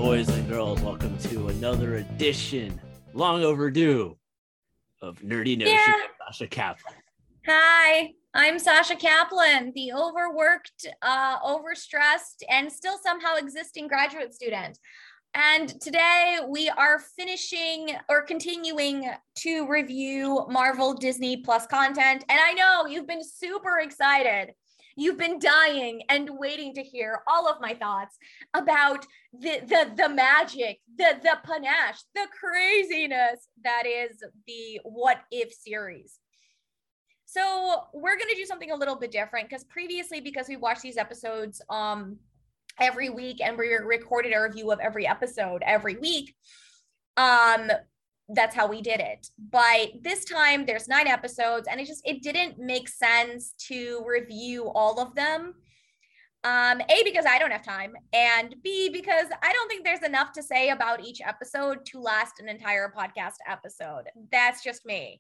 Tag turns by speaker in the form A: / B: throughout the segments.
A: boys and girls, welcome to another edition, long overdue, of Nerdy Notion with Sasha Kaplan.
B: Hi, I'm Sasha Kaplan, the overworked, overstressed, and still somehow existing graduate student. And today we are continuing to review Marvel Disney Plus content. And I know you've been super excited. You've been dying and waiting to hear all of my thoughts about the magic, the panache, the craziness that is the What If series. So we're going to do something a little bit different because previously, because we watched these episodes every week and we recorded a review of every episode every week, that's how we did it. But this time there's 9 episodes and it didn't make sense to review all of them. A, because I don't have time, and B, because I don't think there's enough to say about each episode to last an entire podcast episode. That's just me.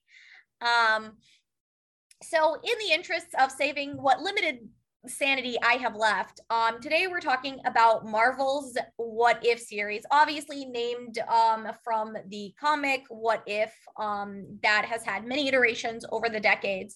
B: So in the interests of saving what limited sanity I have left, today we're talking about Marvel's What If series, obviously named from the comic What If, that has had many iterations over the decades.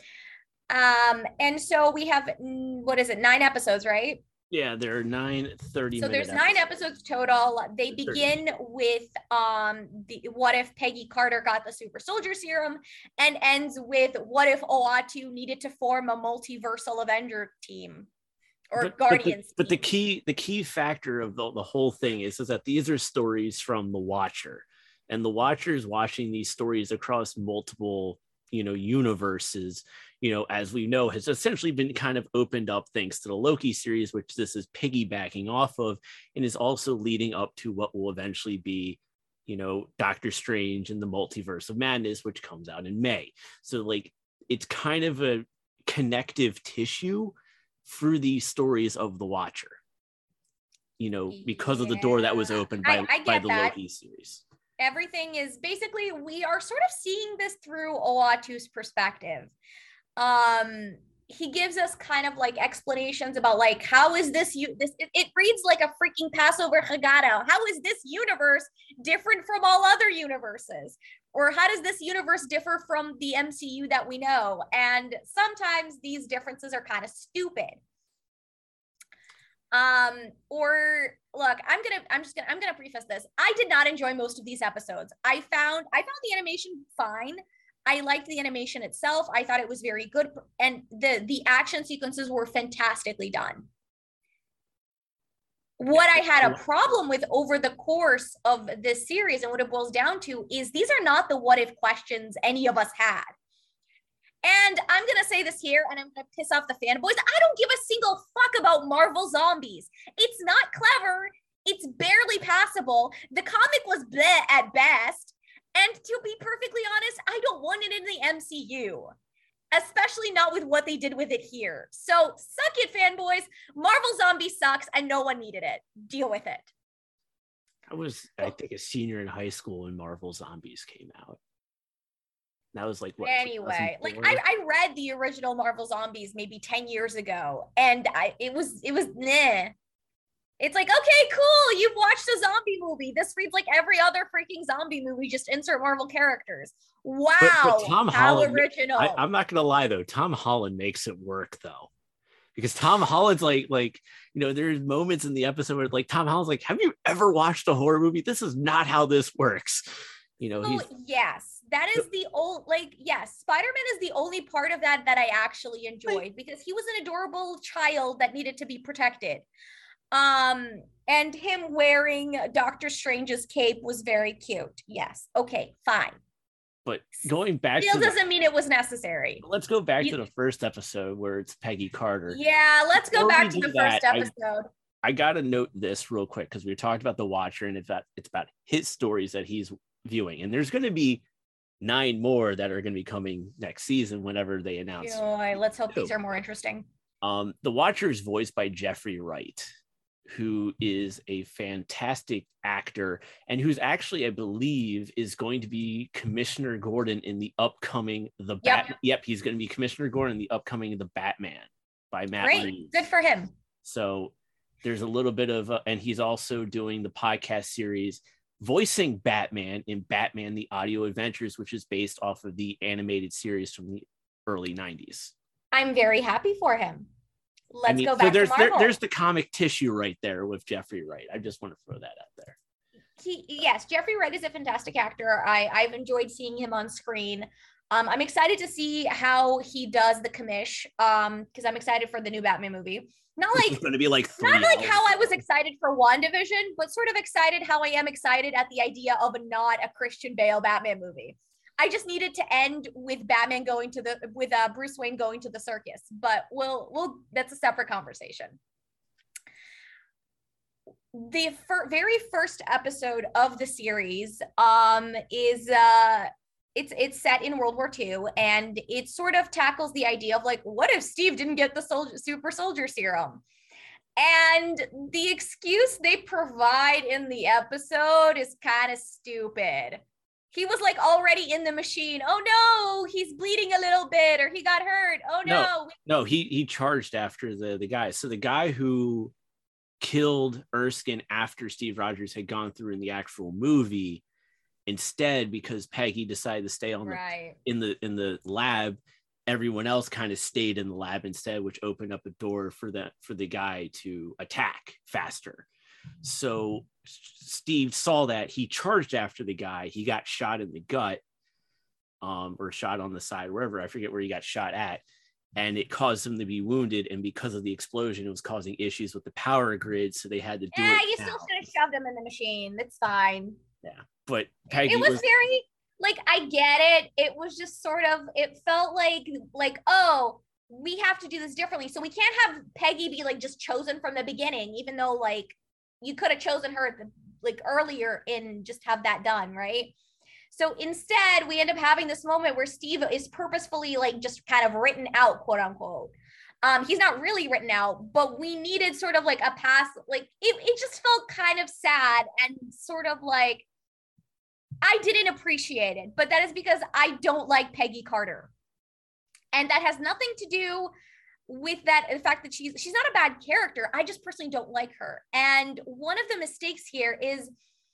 B: And so we have, 9 episodes, right?
A: Yeah, there are 9 30-minute
B: So there's 9 episodes total. They begin with the what if Peggy Carter got the super soldier serum, and ends with what if Uatu needed to form a multiversal Avenger team or Guardians.
A: But the key factor of the whole thing is that these are stories from the Watcher, and the Watcher is watching these stories across multiple universes, as we know, has essentially been kind of opened up thanks to the Loki series, which this is piggybacking off of, and is also leading up to what will eventually be, Doctor Strange and the Multiverse of Madness, which comes out in May. So it's kind of a connective tissue through these stories of the Watcher, because of the door that was opened by the Loki series.
B: Everything is basically, we are sort of seeing this through Uatu's perspective. He gives us kind of explanations about how is this it reads like a freaking Passover Haggadah. How is this universe different from all other universes? Or how does this universe differ from the MCU that we know? And sometimes these differences are kind of stupid. Or look, I'm gonna preface this. I did not enjoy most of these episodes. I found the animation fine. I liked the animation itself. I thought it was very good, and the action sequences were fantastically done. What I had a problem with over the course of this series, and what it boils down to, is these are not the what if questions any of us had. And I'm going to say this here, and I'm going to piss off the fanboys. I don't give a single fuck about Marvel Zombies. It's not clever. It's barely passable. The comic was bleh at best. And to be perfectly honest, I don't want it in the MCU, especially not with what they did with it here. So suck it, fanboys. Marvel Zombies sucks, and no one needed it. Deal with it.
A: I was, I think, a senior in high school when Marvel Zombies came out. That was what?
B: Anyway, I read the original Marvel Zombies maybe 10 years ago, and it was nah. It's okay, cool. You've watched a zombie movie. This reads like every other freaking zombie movie. Just insert Marvel characters. Wow,
A: but Tom Holland,
B: original.
A: I'm not gonna lie though. Tom Holland makes it work though, because Tom Holland's there's moments in the episode where Tom Holland's have you ever watched a horror movie? This is not how this works.
B: Yes. That is the old, yes, Spider-Man is the only part of that I actually enjoyed, because he was an adorable child that needed to be protected. And him wearing Doctor Strange's cape was very cute. Yes. Okay, fine.
A: But going back
B: still doesn't mean it was necessary.
A: Let's go back to the first episode where it's Peggy Carter.
B: Yeah, let's go back to the first episode.
A: I gotta note this real quick, because we talked about the Watcher, and it's about his stories that he's viewing, and there's going to be 9 more that are going to be coming next season whenever they announce.
B: Let's hope these are more interesting.
A: The Watcher is voiced by Jeffrey Wright, who is a fantastic actor, and who's actually, I believe, is going to be Commissioner Gordon in the upcoming he's going to be Commissioner Gordon in the upcoming The Batman by Matt Reeves.
B: Good for him.
A: So There's a little bit of, and he's also doing the podcast series voicing Batman in Batman the Audio Adventures, which is based off of the animated series from the early 90s.
B: I'm very happy for him. Let's go back to Marvel.
A: There's the comic tissue right there with Jeffrey Wright. I just want to throw that out there.
B: Yes, Jeffrey Wright is a fantastic actor. I've enjoyed seeing him on screen. I'm excited to see how he does the commish, because I'm excited for the new Batman movie. Not like
A: it's going to be like
B: not like how I was excited for WandaVision, but sort of excited how I am excited at the idea of not a Christian Bale Batman movie. I just needed to end with Batman going to with Bruce Wayne going to the circus, but we'll that's a separate conversation. The very first episode of the series is it's set in World War II, and it sort of tackles the idea of like, what if Steve didn't get the super soldier serum? And the excuse they provide in the episode is kind of stupid. He was like already in the machine. Oh no, he's bleeding a little bit, or he got hurt. Oh no.
A: No, he charged after the guy. So the guy who killed Erskine after Steve Rogers had gone through in the actual movie, instead, because Peggy decided to stay on in the lab, everyone else kind of stayed in the lab instead, which opened up a door for the guy to attack faster. So Steve saw that, he charged after the guy, he got shot in the gut, or shot on the side, wherever, I forget where he got shot at, and it caused him to be wounded, and because of the explosion it was causing issues with the power grid, so they had to do it.
B: You still should have shoved him in the machine. That's fine.
A: Yeah, but Peggy
B: it was very like, I get it. It was just sort of, it felt like, oh, we have to do this differently. So we can't have Peggy be like just chosen from the beginning, even though like you could have chosen her like earlier and just have that done, right? So instead, we end up having this moment where Steve is purposefully like just kind of written out, quote unquote. He's not really written out, but we needed sort of like a pass. Like it just felt kind of sad and sort of like, I didn't appreciate it, but that is because I don't like Peggy Carter. And that has nothing to do with the fact that she's not a bad character. I just personally don't like her. And one of the mistakes here is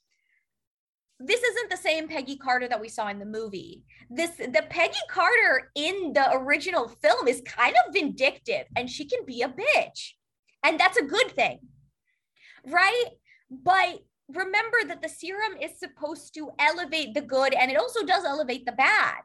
B: this isn't the same Peggy Carter that we saw in the movie. The Peggy Carter in the original film is kind of vindictive, and she can be a bitch. And that's a good thing, right? But remember that the serum is supposed to elevate the good, and it also does elevate the bad,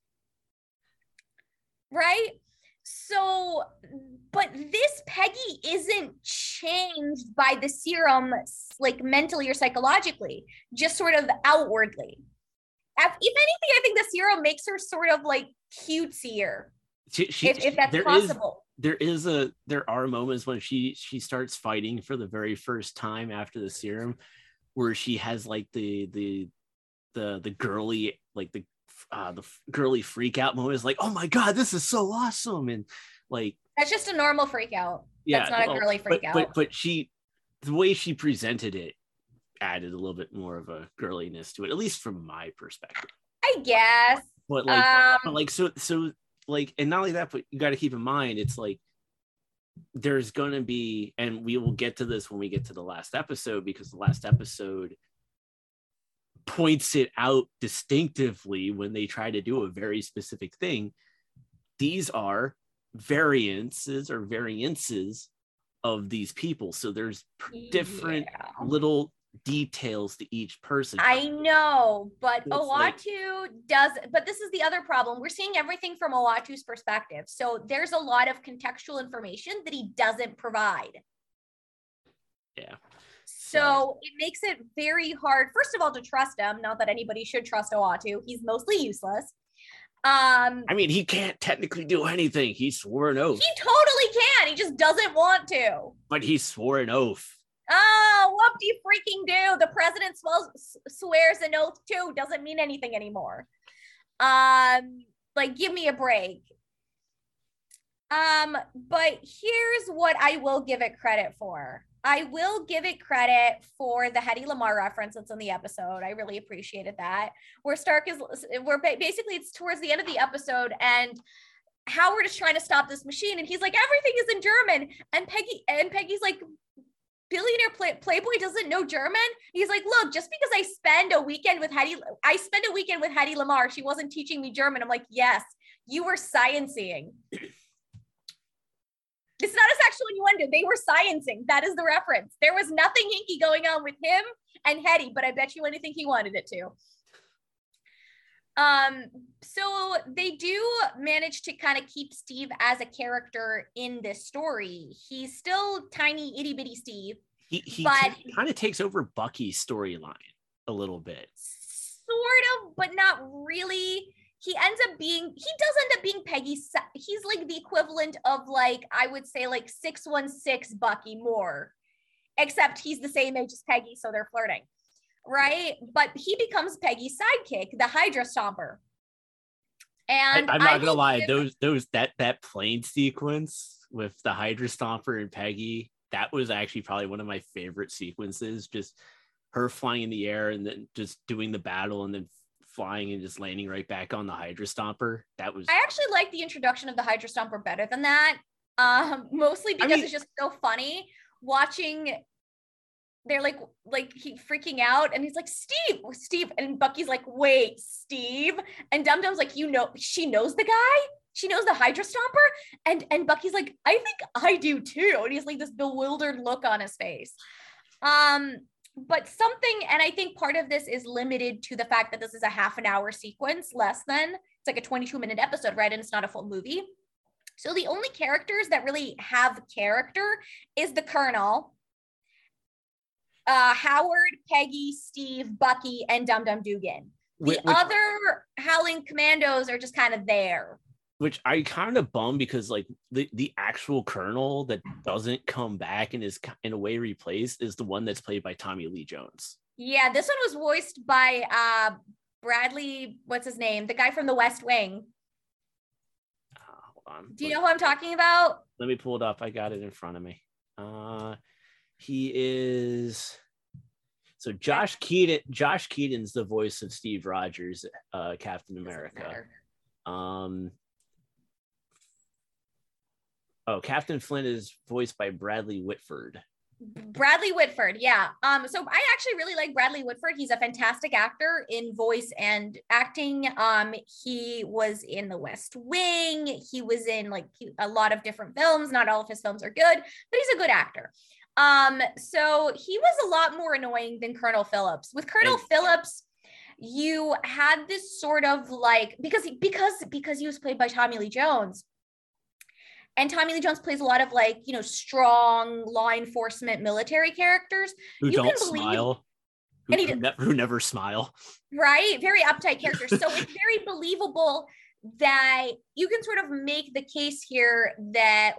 B: right? So, but this Peggy isn't changed by the serum, like mentally or psychologically, just sort of outwardly. If anything, I think the serum makes her sort of like cutesier, if that's possible.
A: There are moments when she starts fighting for the very first time after the serum, where she has like the girly, like the girly freak out moment, is like, oh my god, this is so awesome, and like
B: that's just a normal freak out. Yeah, that's not a girly freak out.
A: But the way she presented it added a little bit more of a girliness to it, at least from my perspective,
B: I guess.
A: But so and not only that, but you got to keep in mind, it's like there's gonna be, and we will get to this when we get to the last episode, because the last episode points it out distinctively when they try to do a very specific thing. These are variances of these people, so there's different little details to each person.
B: I know, but Uatu does, but this is the other problem. We're seeing everything from Uatu's perspective, so there's a lot of contextual information that he doesn't provide.
A: Yeah.
B: So it makes it very hard, first of all, to trust him. Not that anybody should trust Uatu. He's mostly useless.
A: I mean, he can't technically do anything. He swore an oath.
B: He totally can. He just doesn't want to.
A: But he swore an oath.
B: Oh, whoop-de-freaking-do. The president swears an oath too. Doesn't mean anything anymore. Like, give me a break. But here's what I will give it credit for. I will give it credit for the Hedy Lamarr reference that's in the episode. I really appreciated that. Basically it's towards the end of the episode, and Howard is trying to stop this machine, and he's like, everything is in German. And Peggy's like, billionaire playboy doesn't know German. He's like, look, just because I spend a weekend with Hedy Lamarr, she wasn't teaching me German. I'm like, yes, you were sciencing. It's not a sexual innuendo. They were sciencing. That is the reference. There was nothing hinky going on with him and Hedy, but I bet you anything he wanted it to. So they do manage to kind of keep Steve as a character in this story. He's still tiny, itty bitty Steve.
A: He kind of takes over Bucky's storyline a little bit.
B: Sort of, but not really. He does end up being Peggy's. He's like the equivalent of, like, I would say like 616 Bucky more, except he's the same age as Peggy, so they're flirting. Right, but he becomes Peggy's sidekick, the Hydra Stomper. And
A: I'm not gonna lie, that plane sequence with the Hydra Stomper and Peggy, that was actually probably one of my favorite sequences. Just her flying in the air and then just doing the battle and then flying and just landing right back on the Hydra Stomper. I
B: actually like the introduction of the Hydra Stomper better than that. Mostly because it's just so funny watching. They're like he freaking out and he's like, Steve, and Bucky's like, wait, Steve, and Dum Dum's like, she knows the guy, she knows the Hydra Stomper, and Bucky's like, I think I do too, and he's like this bewildered look on his face. But something, and I think part of this is limited to the fact that this is a half an hour sequence, less than, it's like a 22-minute episode, right? And it's not a full movie. So the only characters that really have character is the Colonel, Howard, Peggy, Steve, Bucky, and Dum Dum Dugan. The other Howling Commandos are just kind of there.
A: Which I kind of bum because like the actual Colonel that doesn't come back and is in a way replaced is the one that's played by Tommy Lee Jones.
B: Yeah, this one was voiced by Bradley, what's his name? The guy from The West Wing.
A: Hold on.
B: Do you know who I'm talking about?
A: Let me pull it up. I got it in front of me. He is so Josh Keaton's the voice of Steve Rogers, Captain America. Captain Flint is voiced by Bradley Whitford.
B: Yeah. So I actually really like Bradley Whitford. He's a fantastic actor in voice and acting. He was in The West Wing. He was in a lot of different films. Not all of his films are good, but he's a good actor. So he was a lot more annoying than Colonel Phillips. With Colonel Phillips, you had this sort of because he was played by Tommy Lee Jones. And Tommy Lee Jones plays a lot of strong law enforcement military characters
A: who don't smile, who never smile.
B: Right, very uptight characters. So it's very believable that you can sort of make the case here that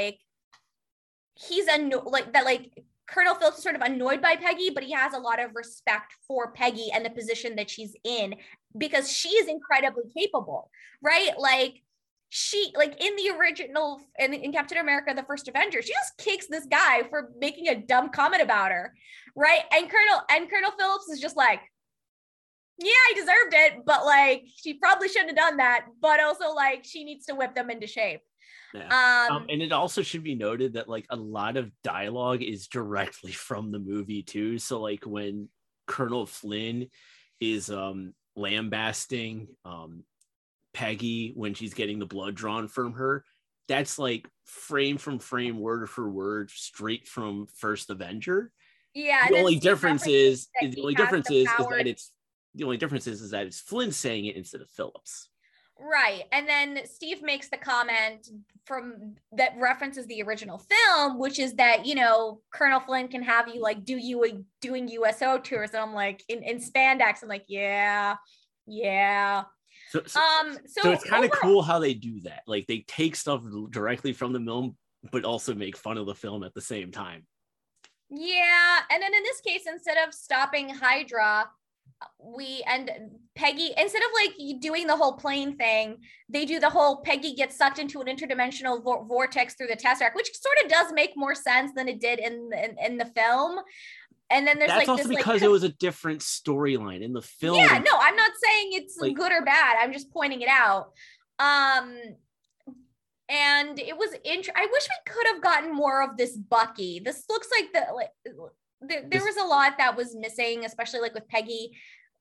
B: he's Colonel Phillips is sort of annoyed by Peggy, but he has a lot of respect for Peggy and the position that she's in because she is incredibly capable, right? She in the original in Captain America: The First Avenger, she just kicks this guy for making a dumb comment about her, right? And Colonel Phillips is just like, yeah, I deserved it, but she probably shouldn't have done that. But also she needs to whip them into shape.
A: Yeah. And it also should be noted that a lot of dialogue is directly from the movie too. So when Colonel Flynn is lambasting Peggy when she's getting the blood drawn from her, that's frame from frame, word for word, straight from First Avenger.
B: Yeah.
A: The only difference is that it's Flynn saying it instead of Phillips.
B: Right. And then Steve makes the comment that references the original film, which is that, Colonel Flynn can have you doing USO tours. And I'm in spandex. I'm yeah. So
A: it's kind of cool how they do that. They take stuff directly from the film, but also make fun of the film at the same time.
B: Yeah. And then in this case, instead of stopping Hydra, Peggy, instead of doing the whole plane thing, they do the whole Peggy gets sucked into an interdimensional vortex through the Tesseract, which sort of does make more sense than it did in the film. And then there's
A: that's also because it was a different storyline in the film.
B: Yeah, no, I'm not saying it's good or bad. I'm just pointing it out. And it was I wish we could have gotten more of this Bucky. This looks like there was a lot that was missing, especially like with Peggy,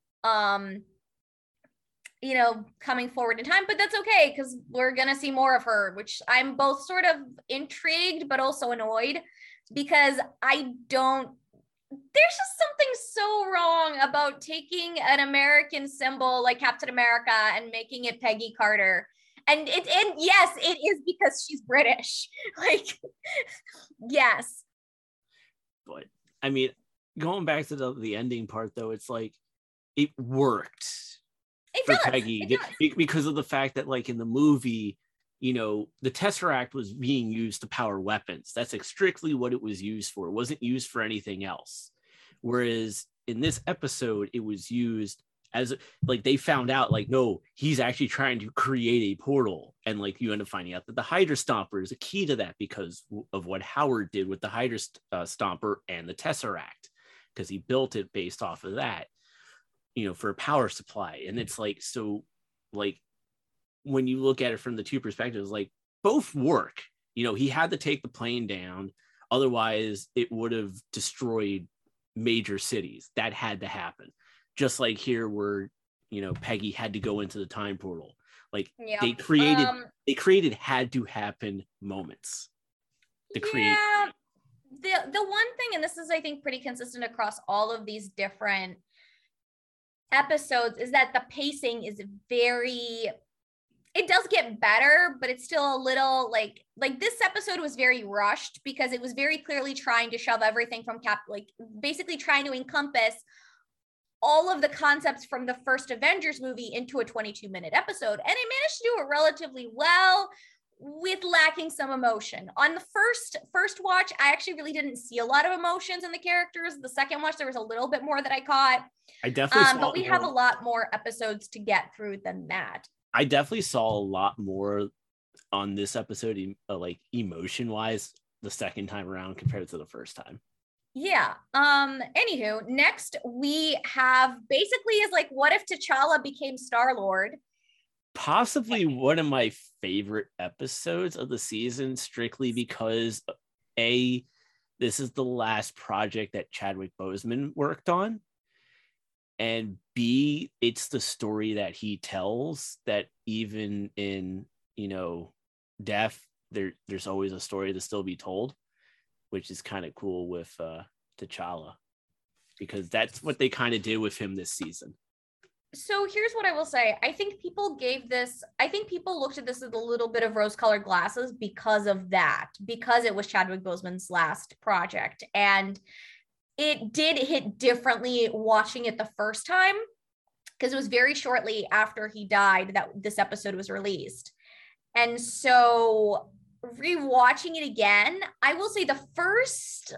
B: you know, coming forward in time, but that's okay because we're gonna see more of her, which I'm both sort of intrigued but also annoyed because there's just something so wrong about taking an American symbol like Captain America and making it Peggy Carter. And yes, it is because she's British. Like, yes.
A: But I mean, going back to the ending part though, it's like it worked for Peggy because of the fact that like in the movie, you know, the Tesseract was being used to power weapons. That's strictly what it was used for. It wasn't used for anything else. Whereas in this episode, it was used as like they found out like, no, he's actually trying to create a portal. And like you end up finding out that the Hydra Stomper is a key to that because of what Howard did with the Hydra Stomper and the Tesseract, because he built it based off of that, you know, for a power supply. And it's like, so like, when you look at it from the two perspectives, like both work. You know, he had to take the plane down, otherwise it would have destroyed major cities. That had to happen. Just like here where, you know, Peggy had to go into the time portal. Like they created had to happen moments to create.
B: The one thing, and this is I think pretty consistent across all of these different episodes, is that the pacing is it does get better, but it's still a little like this episode was very rushed because it was very clearly trying to shove everything from basically trying to encompass all of the concepts from the first Avengers movie into a 22-minute episode. And it managed to do it relatively well with lacking some emotion. On the first watch, I actually really didn't see a lot of emotions in the characters. The second watch, there was a little bit more that I caught.
A: I definitely
B: but we have a lot more episodes to get through than that.
A: I definitely saw a lot more on this episode, like emotion wise, the second time around compared to the first time.
B: Yeah. Anywho, next we have basically is like, what if T'Challa became Star-Lord?
A: Possibly one of my favorite episodes of the season, strictly because this is the last project that Chadwick Boseman worked on. And B, it's the story that he tells that even in, you know, death, there's always a story to still be told, which is kind of cool with T'Challa, because that's what they kind of did with him this season.
B: So here's what I will say. I think people looked at this with a little bit of rose-colored glasses because of that, because it was Chadwick Boseman's last project. And it did hit differently watching it the first time because it was very shortly after he died that this episode was released. And so rewatching it again, I will say the first,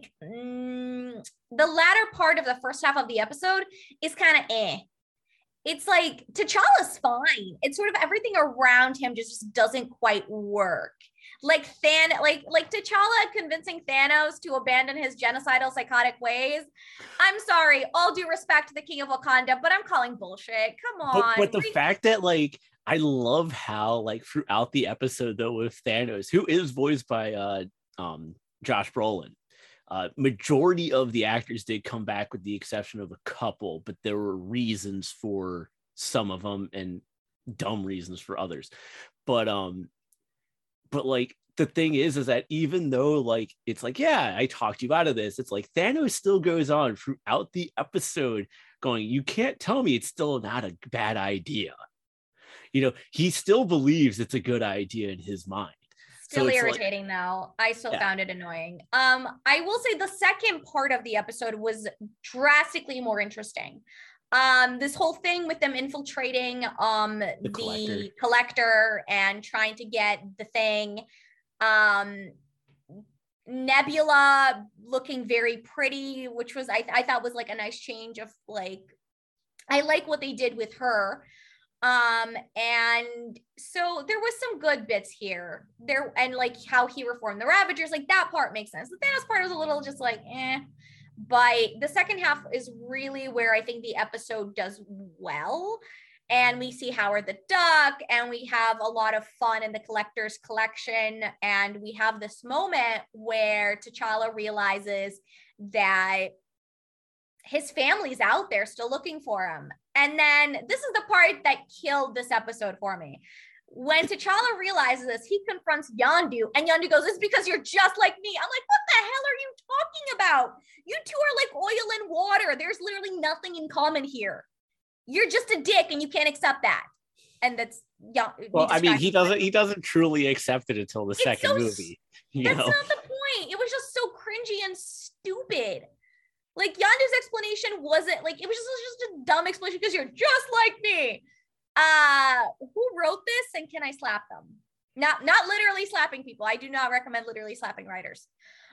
B: the latter part of the first half of the episode is kind of It's like T'Challa's fine. It's sort of everything around him just doesn't quite work. Like T'Challa convincing Thanos to abandon his genocidal psychotic ways. I'm sorry, all due respect to the King of Wakanda, but I'm calling bullshit. Come on.
A: But the fact that like I love how like throughout the episode though with Thanos, who is voiced by Josh Brolin, majority of the actors did come back with the exception of a couple, but there were reasons for some of them and dumb reasons for others. But like the thing is that even though like it's like, yeah, I talked you out of this, it's like Thanos still goes on throughout the episode going, you can't tell me it's still not a bad idea. You know, he still believes it's a good idea in his mind.
B: Still irritating though. I still found it annoying. I will say the second part of the episode was drastically more interesting. This whole thing with them infiltrating the collector and trying to get the thing. Nebula looking very pretty, which was I thought was like a nice change of like, I like what they did with her. And so there was some good bits here there, and like how he reformed the Ravagers, like that part makes sense. The Thanos part was a little just like but the second half is really where I think the episode does well. And we see Howard the Duck, and we have a lot of fun in the collector's collection. And we have this moment where T'Challa realizes that his family's out there still looking for him. And then this is the part that killed this episode for me. When T'Challa realizes this, he confronts Yondu, and Yondu goes, "It's because you're just like me." I'm like, what the hell are you talking about? You two are like oil and water. There's literally nothing in common here. You're just a dick, and you can't accept that. And that's
A: well, I mean, he doesn't truly accept it until the second movie.
B: That's not the point. It was just so cringy and stupid. Like, Yondu's explanation wasn't like, it was just a dumb explanation because you're just like me. Who wrote this, and can I slap them? Not literally slapping people. I do not recommend literally slapping writers.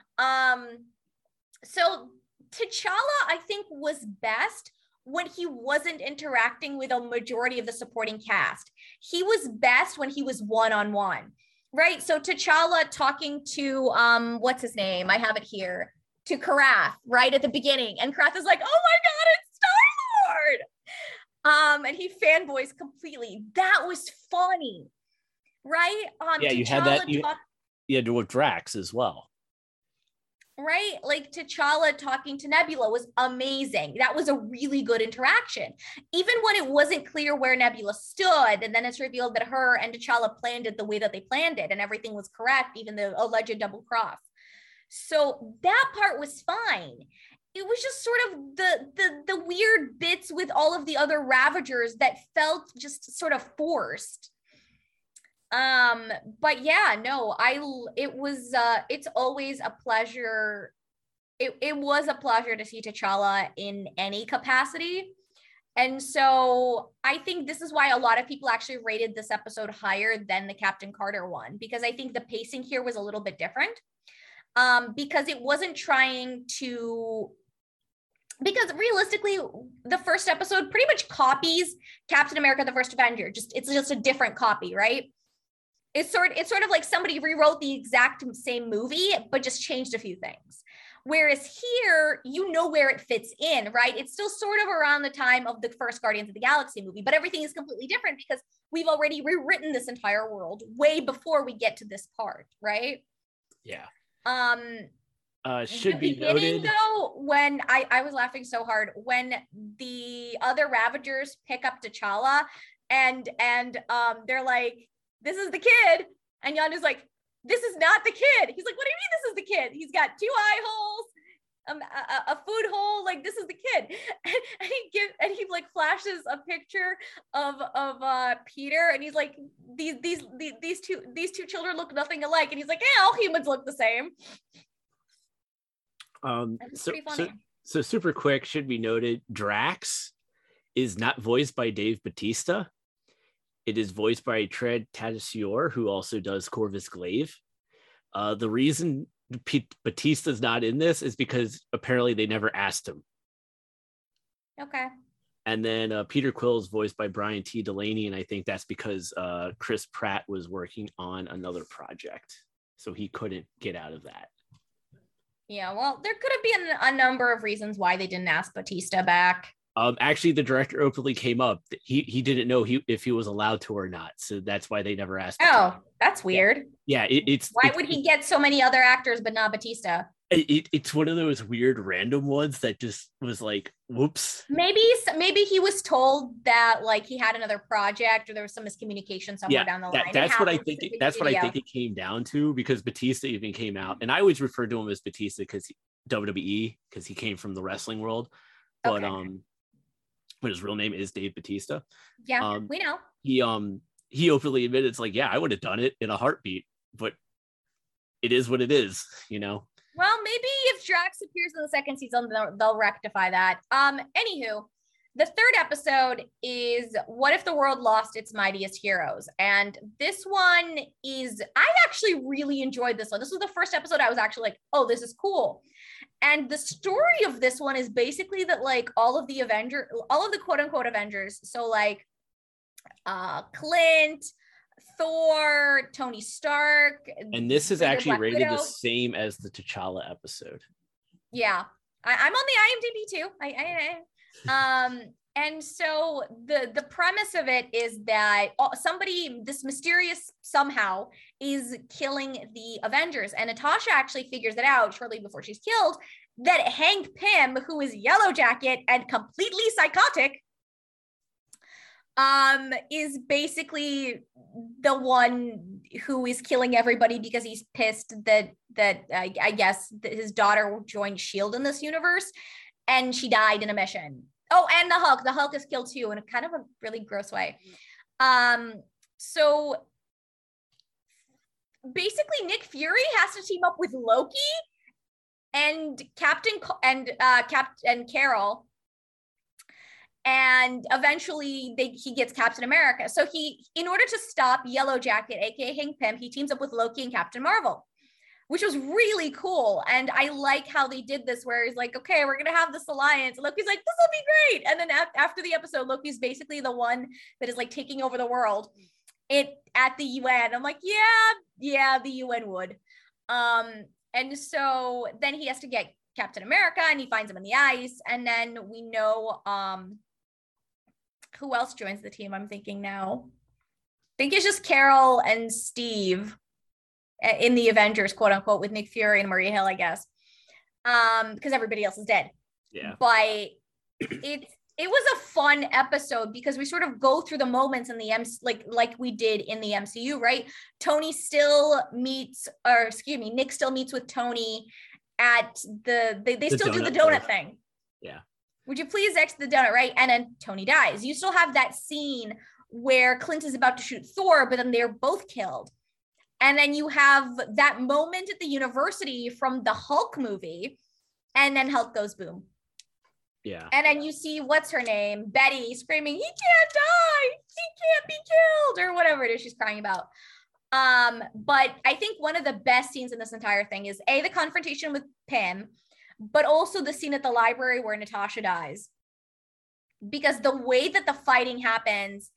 B: So T'Challa, I think, was best when he wasn't interacting with a majority of the supporting cast. He was best when he was one-on-one, right? So T'Challa talking to, what's his name? I have it here. To Karath, right at the beginning. And Karath is like, "Oh my God, it's Star-Lord." And he fanboys completely. That was funny, right?
A: Yeah, you had that. You had to with Drax as well.
B: Right? Like, T'Challa talking to Nebula was amazing. That was a really good interaction. Even when it wasn't clear where Nebula stood, and then it's revealed that her and T'Challa planned it the way that they planned it, and everything was correct, even the alleged double cross. So that part was fine. It was just sort of the weird bits with all of the other Ravagers that felt just sort of forced. But yeah, no, it's always a pleasure. It was a pleasure to see T'Challa in any capacity. And so I think this is why a lot of people actually rated this episode higher than the Captain Carter one, because I think the pacing here was a little bit different. Because it wasn't trying to, because realistically, the first episode pretty much copies Captain America: The First Avenger. It's just a different copy, right? It's sort of like somebody rewrote the exact same movie, but just changed a few things. Whereas here, you know where it fits in, right? It's still sort of around the time of the first Guardians of the Galaxy movie, but everything is completely different because we've already rewritten this entire world way before we get to this part, right?
A: Yeah.
B: Should be noted though, when I was laughing so hard when the other Ravagers pick up T'Challa and they're like, "This is the kid," and Yondu's like, "This is not the kid." He's like, "What do you mean this is the kid? He's got 2 eye holes, a food hole, like this is the kid." And he like flashes a picture of Peter, and he's like, these two children look nothing alike, and he's like, "Yeah, all humans look the same." Pretty funny.
A: So super quick, should be noted, Drax is not voiced by Dave Bautista. It is voiced by Tred Tatasciore, who also does Corvus Glaive. The reason Bautista's not in this is because apparently they never asked him.
B: Okay.
A: And then Peter Quill is voiced by Brian T. Delaney, and I think that's because Chris Pratt was working on another project, so he couldn't get out of that.
B: Yeah, well, there could have been a number of reasons why they didn't ask Bautista back.
A: Actually, the director openly came up. He didn't know if he was allowed to or not, so that's why they never asked.
B: Oh, that's weird.
A: Yeah,
B: why would he get so many other actors but not Bautista?
A: It's one of those weird random ones that just was like, whoops.
B: Maybe he was told that like he had another project, or there was some miscommunication somewhere down the line.
A: That's what I think. That's what I think it came down to, because Bautista even came out, and I always refer to him as Bautista because WWE, because he came from the wrestling world, but but his real name is Dave Bautista.
B: Yeah, we know.
A: He openly admitted, it's like, yeah, I would have done it in a heartbeat, but it is what it is, you know.
B: Well, maybe if Drax appears in the second season, they'll rectify that. Anywho, the third episode is What If the World Lost Its Mightiest Heroes? And this one is, I actually really enjoyed this one. This was the first episode I was actually like, oh, this is cool. And the story of this one is basically that like all of the quote unquote Avengers, so like Clint, Thor, Tony Stark.
A: And this is actually rated the same as the T'Challa episode.
B: Yeah. I'm on the IMDb too. And so the premise of it is that somebody, this mysterious somehow, is killing the Avengers. And Natasha actually figures it out shortly before she's killed, that Hank Pym, who is Yellow Jacket and completely psychotic, is basically the one who is killing everybody because he's pissed that I guess that his daughter joined S.H.I.E.L.D. in this universe, and she died in a mission. Oh, and the Hulk is killed too in a kind of a really gross way. So basically Nick Fury has to team up with Loki and Captain Carol, and eventually he gets Captain America. So in order to stop Yellow Jacket, aka Hank Pym, he teams up with Loki and Captain Marvel, which was really cool. And I like how they did this, where he's like, okay, we're going to have this alliance. And Loki's like, this will be great. And then after the episode, Loki's basically the one that is like taking over the world at the UN. I'm like, yeah, the UN would. And so then he has to get Captain America, and he finds him in the ice. And then we know, who else joins the team? I'm thinking now. I think it's just Carol and Steve in the Avengers, quote unquote, with Nick Fury and Maria Hill, I guess, because everybody else is dead.
A: Yeah.
B: But it was a fun episode because we sort of go through the moments in the like we did in the MCU, right? Nick still meets with Tony at they still do the donut thing.
A: Yeah.
B: Would you please exit the donut, right? And then Tony dies. You still have that scene where Clint is about to shoot Thor, but then they're both killed. And then you have that moment at the university from the Hulk movie, and then Hulk goes boom.
A: Yeah.
B: And then you see, what's her name? Betty screaming, he can't die, he can't be killed, or whatever it is she's crying about. But I think one of the best scenes in this entire thing is the confrontation with Pym, but also the scene at the library where Natasha dies. Because the way that the fighting happens,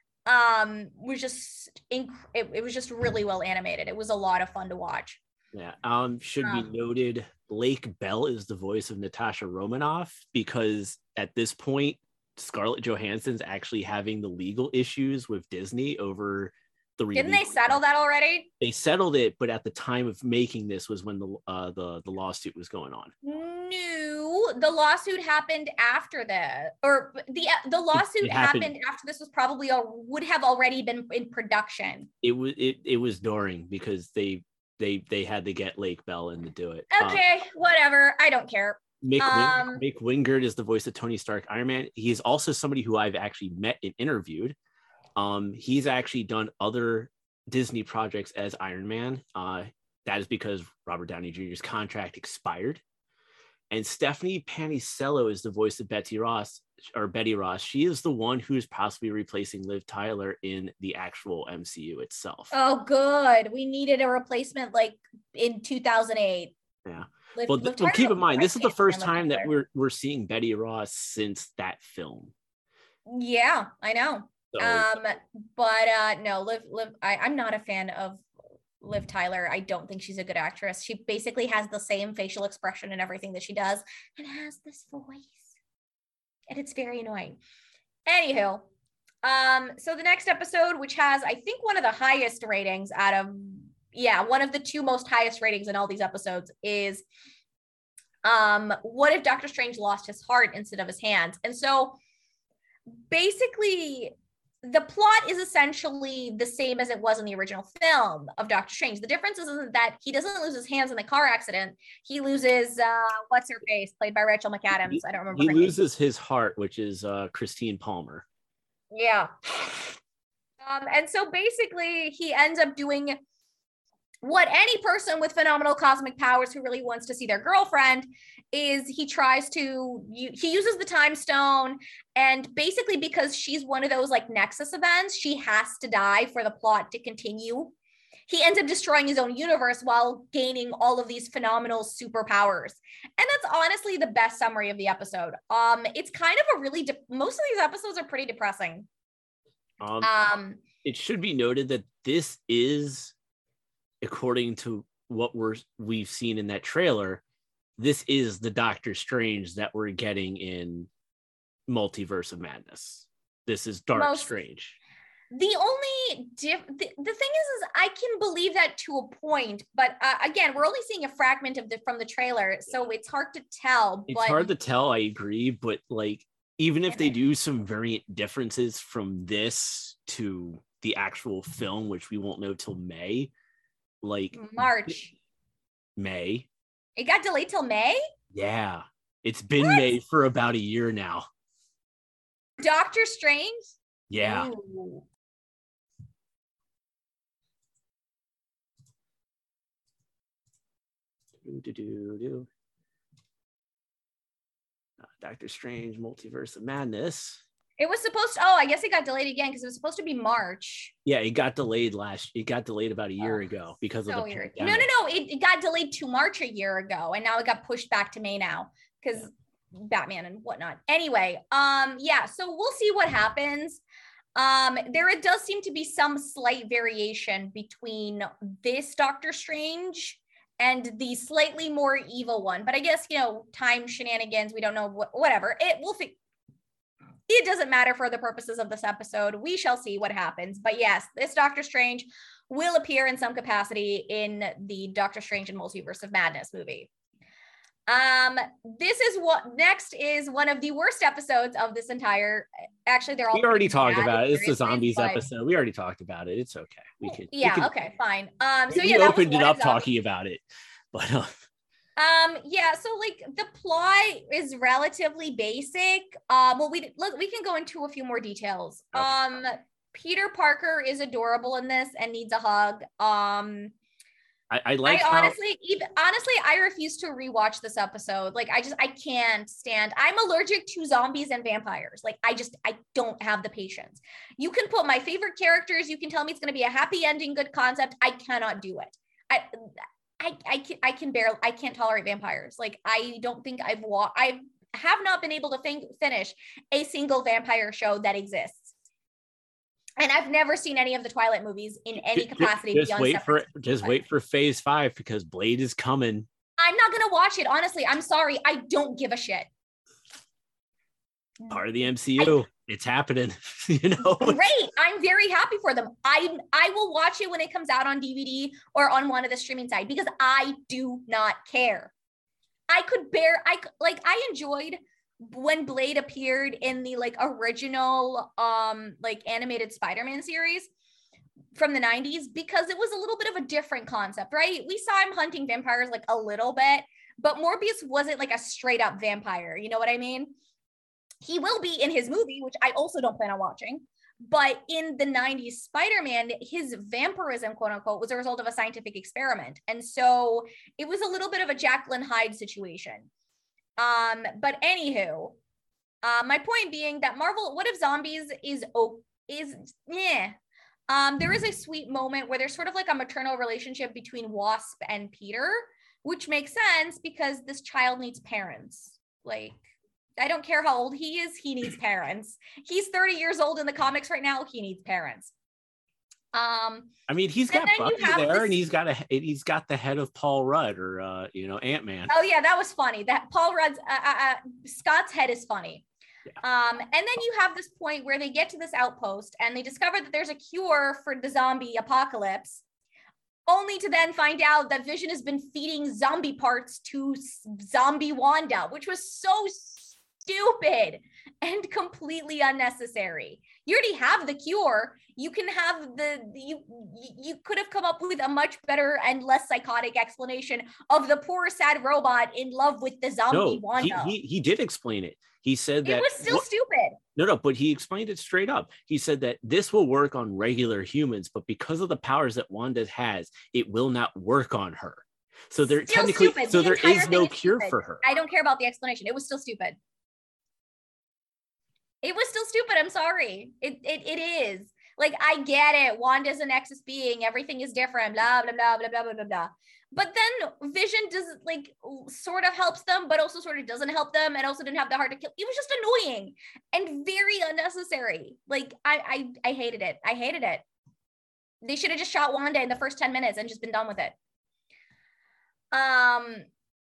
B: was just it was just really well animated. It was a lot of fun to watch.
A: Yeah. Should be noted, Lake Bell is the voice of Natasha Romanoff, because at this point Scarlett Johansson's actually having the legal issues with Disney over the
B: Didn't they settle that already?
A: They settled it, but at the time of making this was when the lawsuit was going on.
B: No, the lawsuit happened after that, or the lawsuit happened after this was probably would have already been in production.
A: It was during, because they had to get Lake Bell in to do it.
B: Okay, whatever. I don't care.
A: Mick Wingard is the voice of Tony Stark Iron Man. He is also somebody who I've actually met and interviewed. He's actually done other Disney projects as Iron Man. That is because Robert Downey Jr.'s contract expired. And Stephanie Panicello is the voice of Betty Ross. She is the one who is possibly replacing Liv Tyler in the actual MCU itself.
B: Oh, good. We needed a replacement like in 2008.
A: Yeah. Well, keep in mind, this is the first time that we're seeing Betty Ross since that film.
B: Yeah, I know.
A: So,
B: no, Liv. I'm not a fan of Liv Tyler. I don't think she's a good actress. She basically has the same facial expression and everything that she does, and has this voice, and it's very annoying. Anywho, so the next episode, which has, I think, one of the highest ratings one of the two most highest ratings in all these episodes, is what if Doctor Strange lost his heart instead of his hands? And so basically the plot is essentially the same as it was in the original film of Doctor Strange. The difference is that he doesn't lose his hands in the car accident. He loses what's her face, played by Rachel McAdams. I don't remember.
A: He loses his heart, which is Christine Palmer.
B: Yeah. And so basically he ends up doing what any person with phenomenal cosmic powers who really wants to see their girlfriend is. He uses the time stone, and basically because she's one of those like Nexus events, she has to die for the plot to continue. He ends up destroying his own universe while gaining all of these phenomenal superpowers. And that's honestly the best summary of the episode. It's kind of a really most of these episodes are pretty depressing.
A: It should be noted that this is, according to what we've seen in that trailer, this is the Doctor Strange that we're getting in Multiverse of Madness. This is Dark Strange.
B: The only the thing is I can believe that to a point, but again, we're only seeing a fragment of from the trailer, so it's hard to tell.
A: It's hard to tell, I agree, but like even if they do some variant differences from this to the actual film, which we won't know till May, like May.
B: It got delayed till May?
A: Yeah. It's been May for about a year now.
B: Doctor Strange?
A: Yeah.
B: Ooh.
A: Doctor Strange, Multiverse of Madness.
B: It was supposed to, I guess it got delayed again because it was supposed to be March.
A: Yeah, it got delayed about a year ago because of the pandemic.
B: No, it got delayed to March a year ago, and now it got pushed back to May now because Batman and whatnot. Anyway, so we'll see what happens. There does seem to be some slight variation between this Doctor Strange and the slightly more evil one, but I guess, time shenanigans, we don't know whatever. It doesn't matter for the purposes of this episode. We shall see what happens. But yes, this Doctor Strange will appear in some capacity in the Doctor Strange and Multiverse of Madness movie. This is next is one of the worst episodes of this entire. Actually, they're all.
A: We already talked about it. It's the zombies episode. We already talked about it. It's okay. We could.
B: Okay, fine.
A: We opened it up talking about it, but.
B: So like the plot is relatively basic. We can go into a few more details. Okay. Peter Parker is adorable in this and needs a hug.
A: I
B: honestly, I refuse to rewatch this episode. Like I can't stand. I'm allergic to zombies and vampires. Like I don't have the patience. You can put my favorite characters. You can tell me it's going to be a happy ending, good concept. I cannot do it. I can't tolerate vampires. Like I don't think I have not been able to finish a single vampire show that exists. And I've never seen any of the Twilight movies in any capacity.
A: Just wait for phase 5 because Blade is coming.
B: I'm not gonna watch it. Honestly, I'm sorry. I don't give a shit.
A: Part of the MCU. It's happening.
B: Great. I'm very happy for them. I will watch it when it comes out on DVD or on one of the streaming sites because I do not care. I enjoyed when Blade appeared in the original animated Spider-Man series from the 90s because it was a little bit of a different concept, right? We saw him hunting vampires a little bit, but Morbius wasn't a straight up vampire. You know what I mean? He will be in his movie, which I also don't plan on watching. But in the 90s Spider-Man, his vampirism, quote unquote, was a result of a scientific experiment. And so it was a little bit of a Jekyll and Hyde situation. But anywho, my point being that Marvel, What If Zombies there is a sweet moment where there's sort of a maternal relationship between Wasp and Peter, which makes sense because this child needs parents. I don't care how old he is, he needs parents. He's 30 years old in the comics right now, he needs parents.
A: He's got Bucky there, and he's got the head of Paul Rudd or Ant-Man.
B: Oh yeah, that was funny. That Paul Rudd's Scott's head is funny. Yeah. And then you have this point where they get to this outpost and they discover that there's a cure for the zombie apocalypse, only to then find out that Vision has been feeding zombie parts to zombie Wanda, which was so stupid and completely unnecessary. You already have the cure. You can have you could have come up with a much better and less psychotic explanation of the poor sad robot in love with the zombie Wanda.
A: He did explain it. He said that
B: it was still stupid.
A: No, but he explained it straight up. He said that this will work on regular humans, but because of the powers that Wanda has, it will not work on her. So there is no cure for her.
B: I don't care about the explanation. It was still stupid. It was still stupid. I'm sorry. It is. I get it. Wanda's a Nexus being. Everything is different. Blah, blah, blah, blah, blah, blah, blah, blah. But then Vision does sort of helps them, but also sort of doesn't help them, and also didn't have the heart to kill. It was just annoying and very unnecessary. I hated it. I hated it. They should have just shot Wanda in the first 10 minutes and just been done with it.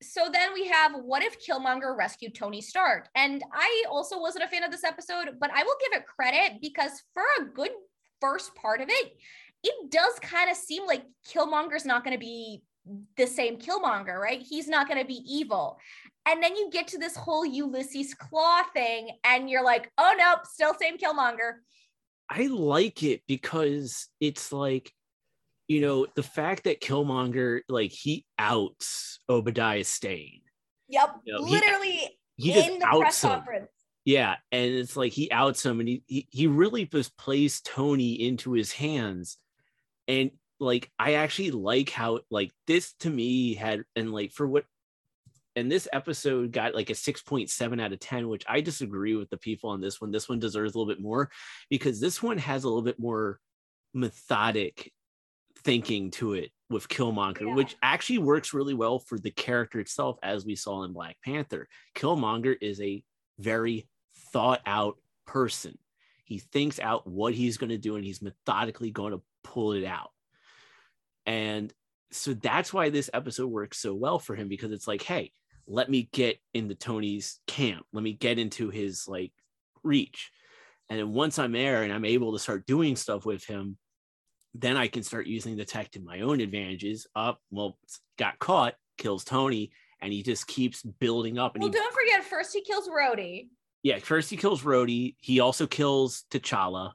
B: So then we have, what if Killmonger rescued Tony Stark? And I also wasn't a fan of this episode, but I will give it credit because for a good first part of it, it does kind of seem like Killmonger's not going to be the same Killmonger, right? He's not going to be evil. And then you get to this whole Ulysses Claw thing and you're like, oh no, still same Killmonger.
A: I like it because it's like, you know, the fact that Killmonger, like, he outs Obadiah Stane.
B: Yep,
A: You know,
B: literally
A: he
B: in the press
A: him.
B: conference.
A: Yeah, and it's like he outs him, and he really just plays Tony into his hands. And like, I actually like how, like, this to me had, and like for what, and this episode got like a 6.7 out of 10, which I disagree with the people on this one. This one deserves a little bit more because this one has a little bit more methodic thinking to it with Killmonger, which actually works really well for the character itself, as we saw in Black Panther. Killmonger is a very thought out person. He thinks out what he's going to do and he's methodically going to pull it out. And so that's why this episode works so well for him, because it's like, hey, let me get into Tony's camp. Let me get into his like reach. And then once I'm there and I'm able to start doing stuff with him, then I can start using the tech to my own advantages. Got caught, kills Tony, and he just keeps building up. And
B: don't forget, first he kills Rhodey.
A: Yeah, first he kills Rhodey. He also kills T'Challa.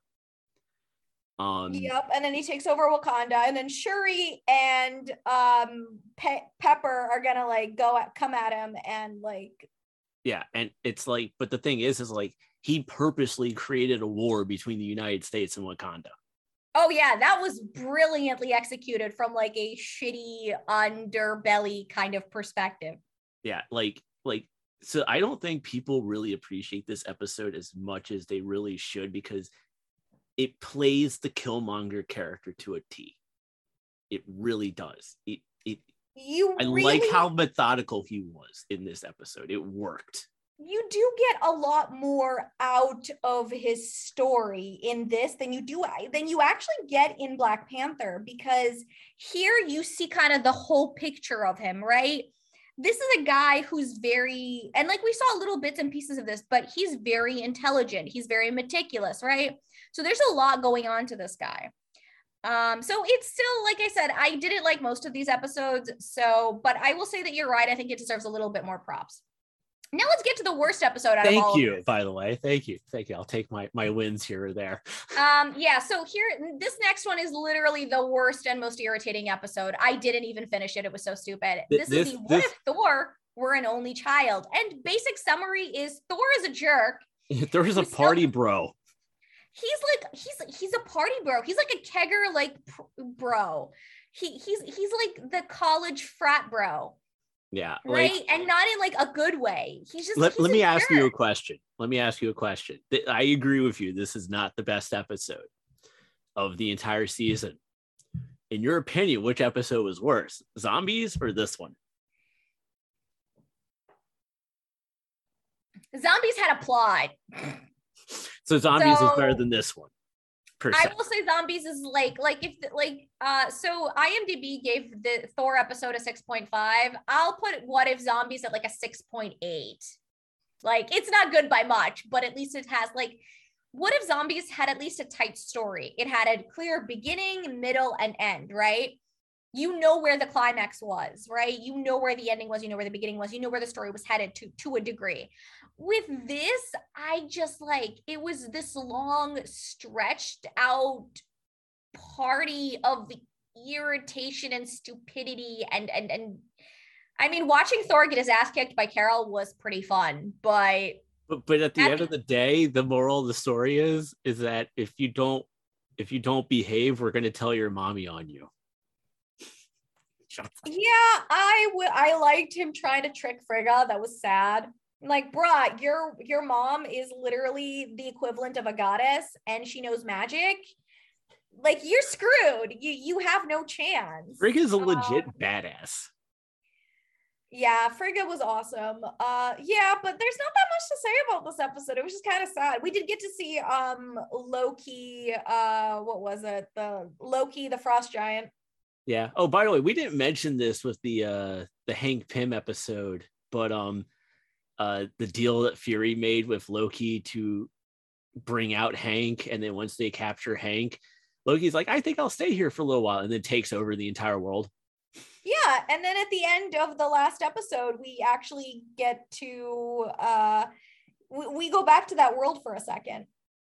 B: Yep, and then he takes over Wakanda, and then Shuri and Pepper are gonna like come at him and like.
A: Yeah, and it's like, but the thing is like he purposely created a war between the United States and Wakanda.
B: Oh yeah, that was brilliantly executed from like a shitty underbelly kind of perspective.
A: Yeah, like so I don't think people really appreciate this episode as much as they really should, because it plays the Killmonger character to a T. It really does. I like how methodical he was in this episode. It worked.
B: You do get a lot more out of his story in this than you actually get in Black Panther, because here you see kind of the whole picture of him, right? This is a guy who's very, and like we saw little bits and pieces of this, but he's very intelligent. He's very meticulous, right? So there's a lot going on to this guy. So it's still, like I said, I didn't like most of these episodes. But I will say that you're right. I think it deserves a little bit more props. Now let's get to the worst episode out of all of this.
A: By the way. Thank you. I'll take my wins here or there.
B: Yeah, so this next one is literally the worst and most irritating episode. I didn't even finish it. It was so stupid. This is the What If Thor Were an Only Child? And basic summary is Thor is a jerk.
A: Thor is a party bro.
B: He's a party bro. He's like a kegger like bro. He's like the college frat bro.
A: Yeah.
B: Right. And not in like a good way. He's just
A: let me ask you a question. I agree with you. This is not the best episode of the entire season. In your opinion, which episode was worse? Zombies or this one?
B: Zombies had a plot.
A: So Zombies is better than this one.
B: I will say Zombies is so IMDb gave the Thor episode a 6.5. I'll put What If Zombies at like a 6.8. Like, it's not good by much, but at least it has like, What If Zombies had at least a tight story. It had a clear beginning, middle, and end, right? You know where the climax was, right? You know where the ending was, you know where the beginning was, you know where the story was headed to a degree. With this, I just like, it was this long, stretched out party of irritation and stupidity. And I mean, watching Thor get his ass kicked by Carol was pretty fun, but
A: at the end of the day, the moral of the story is that if you don't behave, we're going to tell your mommy on you.
B: Yeah, I liked him trying to trick Frigga. That was sad. Like, bruh, your mom is literally the equivalent of a goddess and she knows magic. Like, you're screwed. You have no chance.
A: Frigga's a legit badass.
B: Yeah, Frigga was awesome. Yeah, but there's not that much to say about this episode. It was just kind of sad. We did get to see Loki, what was it? The Loki, the frost giant.
A: Yeah. Oh, by the way, we didn't mention this with the Hank Pym episode, but the deal that Fury made with Loki to bring out Hank, and then once they capture Hank, Loki's like, I think I'll stay here for a little while, and then takes over the entire world.
B: Yeah, and then at the end of the last episode, we actually get to we go back to that world for a second.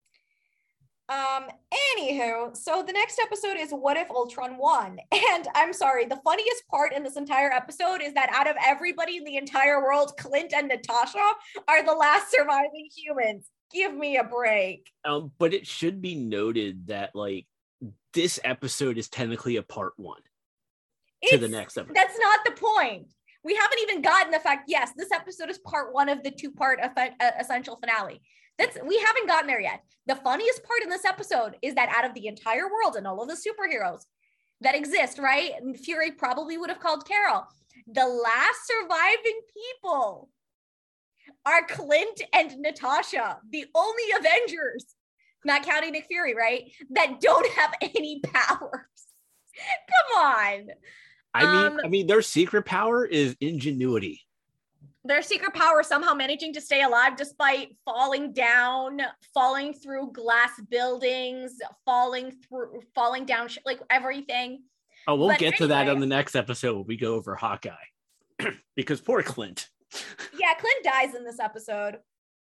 B: Anywho, so the next episode is What If Ultron Won? And I'm sorry, the funniest part in this entire episode is that out of everybody in the entire world, Clint and Natasha are the last surviving humans. Give me a break.
A: But it should be noted that like this episode is technically a part one to the next episode.
B: That's not the point. We haven't even gotten the fact, yes, this episode is part one of the two-part essential finale. We haven't gotten there yet. The funniest part in this episode is that out of the entire world and all of the superheroes that exist, right? And Fury probably would have called Carol. The last surviving people are Clint and Natasha, the only Avengers, not counting Nick Fury, right? That don't have any powers. Come on.
A: I mean, their secret power is ingenuity.
B: Their secret power somehow managing to stay alive despite falling down, falling through glass buildings, falling down, like everything.
A: Oh, we'll get to that on the next episode when we go over Hawkeye. Because poor Clint.
B: Yeah, Clint dies in this episode.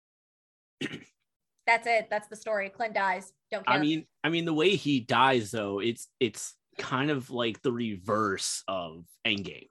B: That's it. That's the story. Clint dies. Don't care.
A: I mean, the way he dies, though, it's kind of like the reverse of Endgame.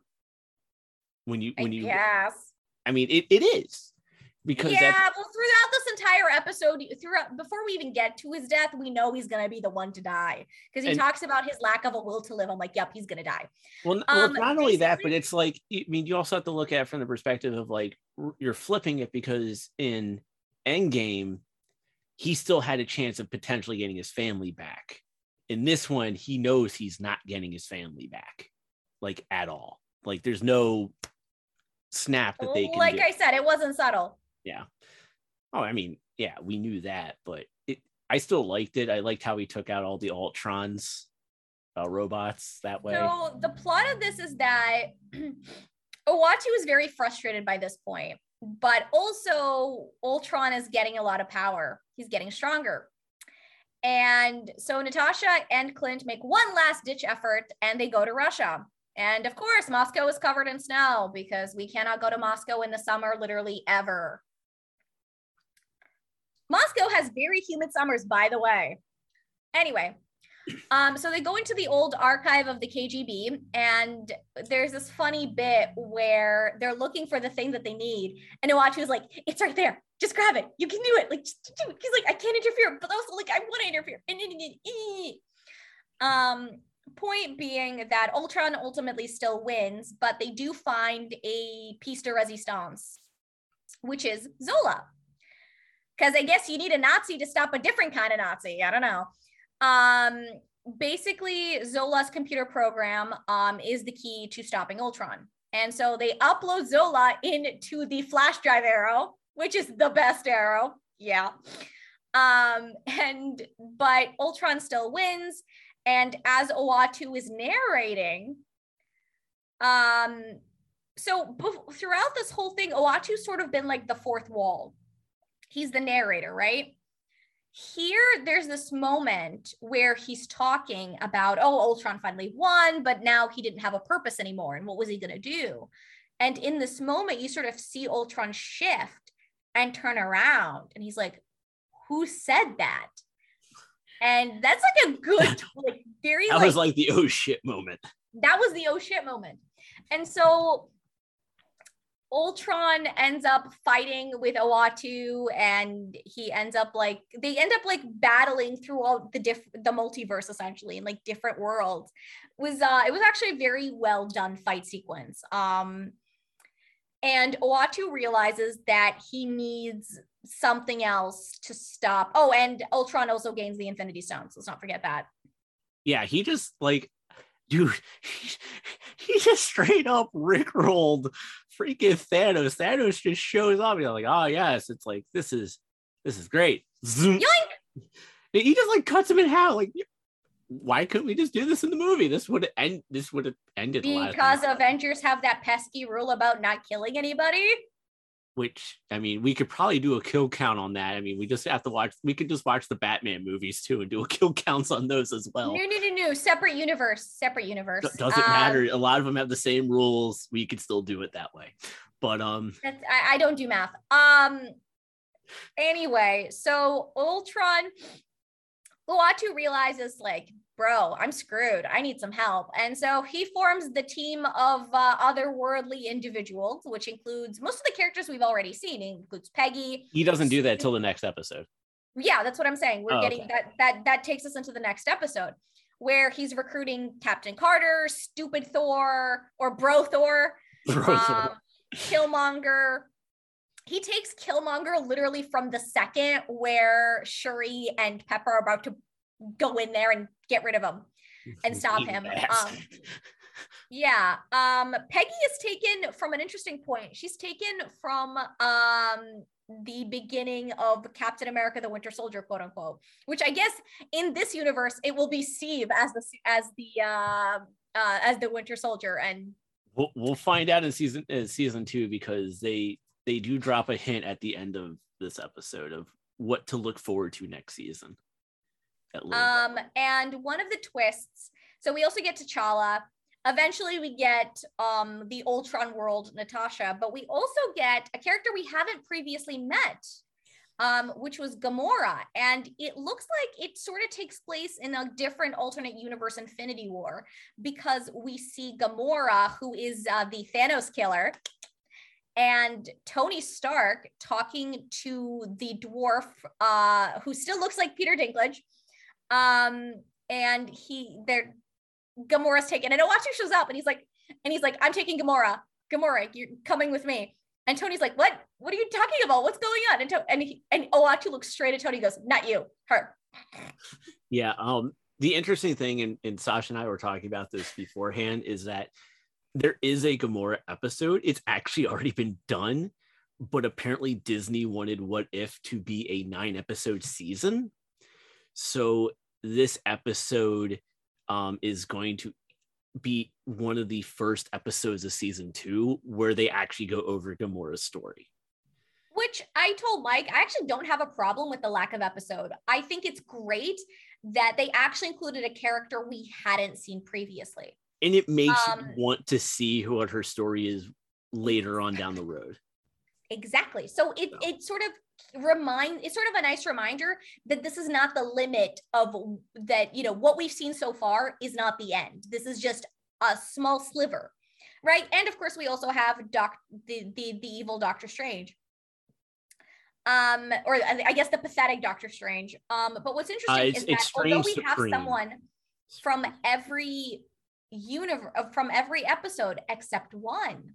A: Yes. I mean, it is, because
B: well, throughout this entire episode, before we even get to his death, we know he's gonna be the one to die, because he talks about his lack of a will to live. I'm like, yep, he's gonna die.
A: Well, not only that, but it's like, I mean, you also have to look at it from the perspective of like, you're flipping it, because in Endgame, he still had a chance of potentially getting his family back. In this one, he knows he's not getting his family back, like, at all. Like, there's no snap that they can
B: like
A: do.
B: I said, it wasn't subtle.
A: Yeah. Oh, I mean, yeah, we knew that, but I still liked it. I liked how he took out all the Ultrons robots that way.
B: So the plot of this is that Uatu is very frustrated by this point, but also Ultron is getting a lot of power. He's getting stronger. And so Natasha and Clint make one last ditch effort and they go to Russia. And of course, Moscow is covered in snow because we cannot go to Moscow in the summer, literally ever. Moscow has very humid summers, by the way. Anyway, so they go into the old archive of the KGB, and there's this funny bit where they're looking for the thing that they need. And Uatu is like, it's right there. Just grab it. You can do it. Like, just do it. He's like, I can't interfere, but also like, I want to interfere. Point being that Ultron ultimately still wins, but they do find a piece de resistance, which is Zola. Because I guess you need a Nazi to stop a different kind of Nazi. I don't know. Basically, Zola's computer program is the key to stopping Ultron. And so they upload Zola into the flash drive arrow, which is the best arrow. Yeah. But Ultron still wins. And as Uatu is narrating, so throughout this whole thing, Uatu's sort of been like the fourth wall. He's the narrator, right? Here, there's this moment where he's talking about, oh, Ultron finally won, but now he didn't have a purpose anymore. And what was he going to do? And in this moment, you sort of see Ultron shift and turn around. And he's like, who said that? And that's like a good, like, very,
A: that was like the oh shit moment.
B: That was the oh shit moment. And so Ultron ends up fighting with Uatu, and they end up battling through all the multiverse, essentially, in like different worlds. It was actually a very well done fight sequence. And Uatu realizes that he needs something else to stop. Oh, and Ultron also gains the Infinity Stones. Let's not forget that. Yeah,
A: he just like, dude, he just straight up rickrolled freaking Thanos. Thanos just shows up. You're like, oh yes, it's like this is great. Zoom.
B: Yoink!
A: He just like cuts him in half. Like, why couldn't we just do this in the movie? This would have ended a lot of
B: Because
A: things.
B: Avengers have that pesky rule about not killing anybody.
A: Which, I mean, we could probably do a kill count on that. I mean, we could just watch the Batman movies too and do a kill counts on those as well.
B: No. Separate universe.
A: Doesn't matter. A lot of them have the same rules. We could still do it that way. But
B: I don't do math. Anyway, so Ultron, Uatu realizes like, bro, I'm screwed. I need some help. And so he forms the team of otherworldly individuals, which includes most of the characters we've already seen. It includes Peggy.
A: He doesn't do that till the next episode.
B: Yeah, that's what I'm saying. We're getting
A: okay.
B: that takes us into the next episode where he's recruiting Captain Carter, Stupid Thor, or Bro Thor, Killmonger. He takes Killmonger literally from the second where Shuri and Pepper are about to go in there and get rid of him and stop him. Peggy is taken from an interesting point. She's taken from the beginning of Captain America: The Winter Soldier, quote unquote, which I guess in this universe it will be Steve as the Winter Soldier, and
A: we'll find out in season 2 because they do drop a hint at the end of this episode of what to look forward to next season.
B: And one of the twists, so we also get T'Challa. Eventually we get the Ultron world, Natasha, but we also get a character we haven't previously met, which was Gamora. And it looks like it sort of takes place in a different alternate universe, Infinity War, because we see Gamora, who is the Thanos killer, and Tony Stark talking to the dwarf, who still looks like Peter Dinklage. And Gamora's taken, and Uatu shows up and he's like, I'm taking Gamora, you're coming with me. And Tony's like, what are you talking about? What's going on? And Uatu looks straight at Tony and goes, not you, her.
A: Yeah. The interesting thing, and Sasha and I were talking about this beforehand, is that there is a Gamora episode. It's actually already been done, but apparently Disney wanted What If to be a 9-episode season. So this episode is going to be one of the first episodes of season 2 where they actually go over Gamora's story.
B: Which I told Mike, I actually don't have a problem with the lack of episode. I think it's great that they actually included a character we hadn't seen previously.
A: And it makes you want to see what her story is later on down the road.
B: Exactly. So it's sort of a nice reminder that this is not the limit of that, what we've seen so far is not the end. This is just a small sliver, right? And of course we also have the evil Doctor Strange. Or I guess the pathetic Doctor Strange. But what's interesting is that although we have someone from every from every episode except one,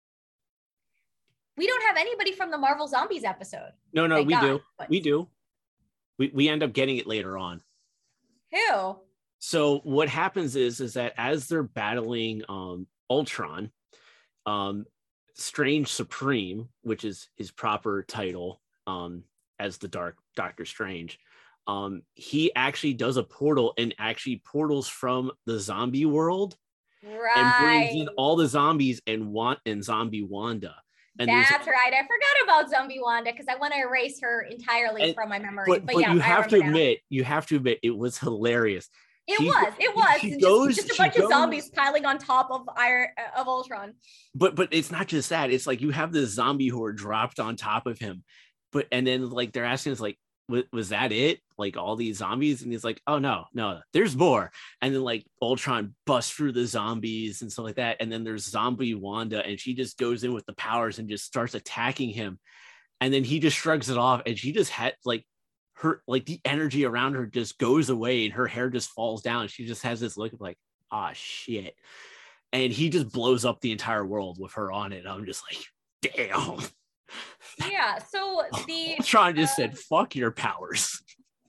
B: we don't have anybody from the Marvel Zombies episode.
A: No, we do. We end up getting it later on.
B: Who?
A: So what happens is that as they're battling Ultron, Strange Supreme, which is his proper title as the Doctor Strange, he actually does a portal and actually portals from the zombie world,
B: right,
A: and brings in all the zombies and Zombie Wanda. And
B: that's right. I forgot about Zombie Wanda because I want to erase her entirely from my memory.
A: But yeah, you have to admit, it was hilarious.
B: It was just a bunch of zombies piling on top of Ultron.
A: But it's not just that. It's like you have this zombie horde dropped on top of him. And then like they're asking us like, was that it? Like all these zombies? And he's like, oh no, there's more. And then like Ultron busts through the zombies and stuff like that. And then there's Zombie Wanda, and she just goes in with the powers and just starts attacking him. And then he just shrugs it off, and she just had like her, like the energy around her just goes away, and her hair just falls down. She just has this look of like, ah, shit. And he just blows up the entire world with her on it. I'm just like, damn.
B: Yeah, so
A: Ultron just said, fuck your powers.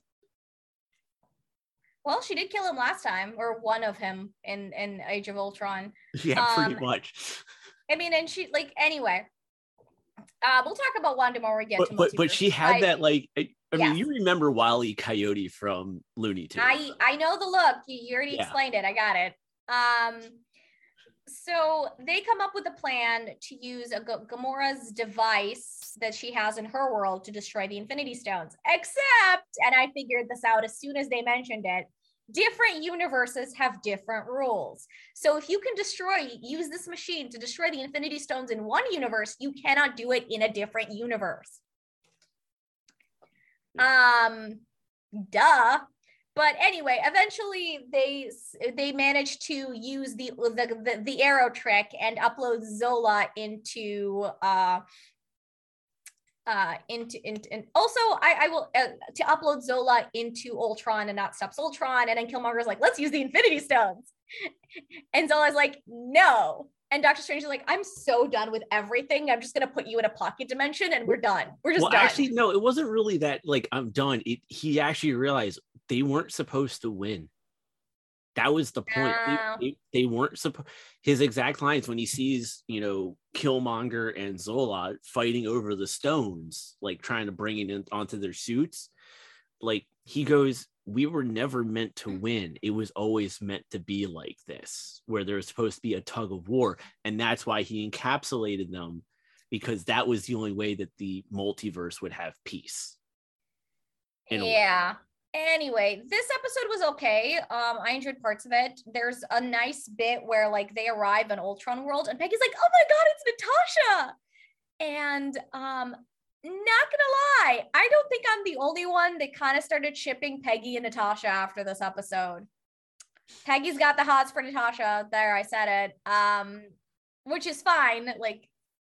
B: Well, she did kill him last time, or one of him in Age of Ultron.
A: Yeah, pretty much.
B: I mean, and she, like, anyway. We'll talk about Wanda more when we get to
A: But she had that like I mean,
B: Yes.
A: you remember Wile E. Coyote from Looney Tunes.
B: I know the look. You already
A: Yeah.
B: explained it. I got it. So they come up with a plan to use Gamora's device that she has in her world to destroy the Infinity Stones. Except, and I figured this out as soon as they mentioned it, different universes have different rules. So if you can use this machine to destroy the Infinity Stones in one universe, you cannot do it in a different universe. Duh. But anyway, eventually they managed to use the arrow trick and upload Zola into and also I will to upload Zola into Ultron and not stops Ultron. And then Killmonger's like, let's use the Infinity Stones. And Zola's like, no. And Doctor Strange is like, I'm so done with everything. I'm just gonna put you in a pocket dimension and we're done. We're just done.
A: Actually, no, it wasn't really that like I'm done. He actually realized they weren't supposed to win. That was the point. They weren't supposed. His exact lines when he sees, Killmonger and Zola fighting over the stones, like trying to bring it onto their suits. Like he goes, we were never meant to win. It was always meant to be like this, where there's supposed to be a tug of war. And that's why he encapsulated them, because that was the only way that the multiverse would have peace.
B: Yeah. Anyway, this episode was okay. I enjoyed parts of it. There's a nice bit where like they arrive in Ultron world and Peggy's like, oh my God, it's Natasha. And not gonna lie, I don't think I'm the only one that kind of started shipping Peggy and Natasha after this episode. Peggy's got the hots for Natasha. There, I said it. Which is fine. Like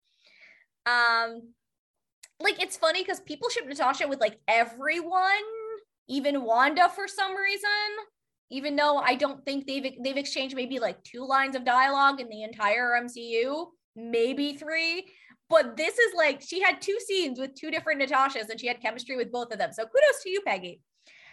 B: it's funny because people ship Natasha with like everyone, even Wanda for some reason, even though I don't think they've exchanged maybe like 2 lines of dialogue in the entire MCU, maybe 3. But this is like, she had 2 scenes with 2 different Natashas and she had chemistry with both of them. So kudos to you, Peggy.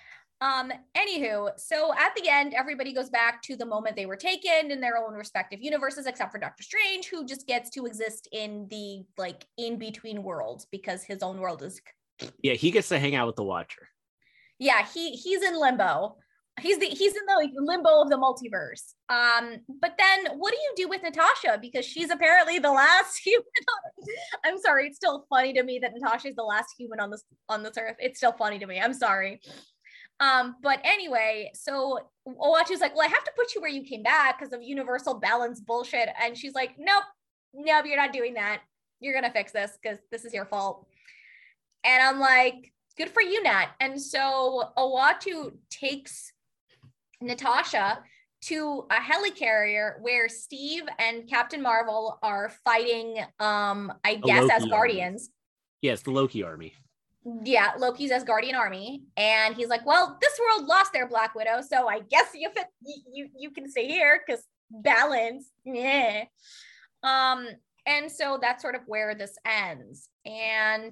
B: Anywho, so at the end, everybody goes back to the moment they were taken in their own respective universes, except for Doctor Strange, who just gets to exist in the like in-between worlds because his own world is.
A: Yeah, he gets to hang out with the Watcher.
B: Yeah, he's in limbo. He's in the limbo of the multiverse. But then what do you do with Natasha? Because she's apparently the last human. I'm sorry, it's still funny to me that Natasha is the last human on this earth. It's still funny to me. I'm sorry. But anyway, so Owachu's like, well, I have to put you where you came back because of universal balance bullshit. And she's like, nope, you're not doing that. You're gonna fix this because this is your fault. And I'm like, good for you, Nat. And so Owatu takes Natasha to a helicarrier where Steve and Captain Marvel are fighting, I guess, as Guardians.
A: Yes, the Loki army.
B: Yeah, Loki's Asgardian army. And he's like, well, this world lost their Black Widow, so I guess you can stay here because balance. Yeah. And so that's sort of where this ends. And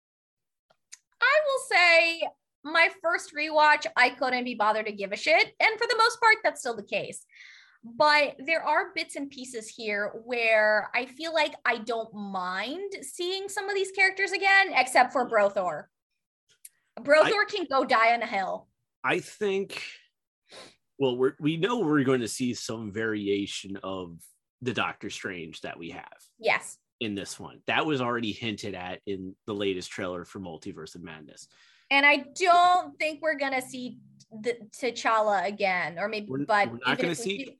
B: I will say my first rewatch, I couldn't be bothered to give a shit. And for the most part, that's still the case. But there are bits and pieces here where I feel like I don't mind seeing some of these characters again, except for Brothor. Brothor can go die on a hill.
A: I think, well, we know we're going to see some variation of the Doctor Strange that we have.
B: Yes.
A: In this one. That was already hinted at in the latest trailer for Multiverse of Madness.
B: And I don't think we're going to see the T'Challa again, or maybe, we're not going to see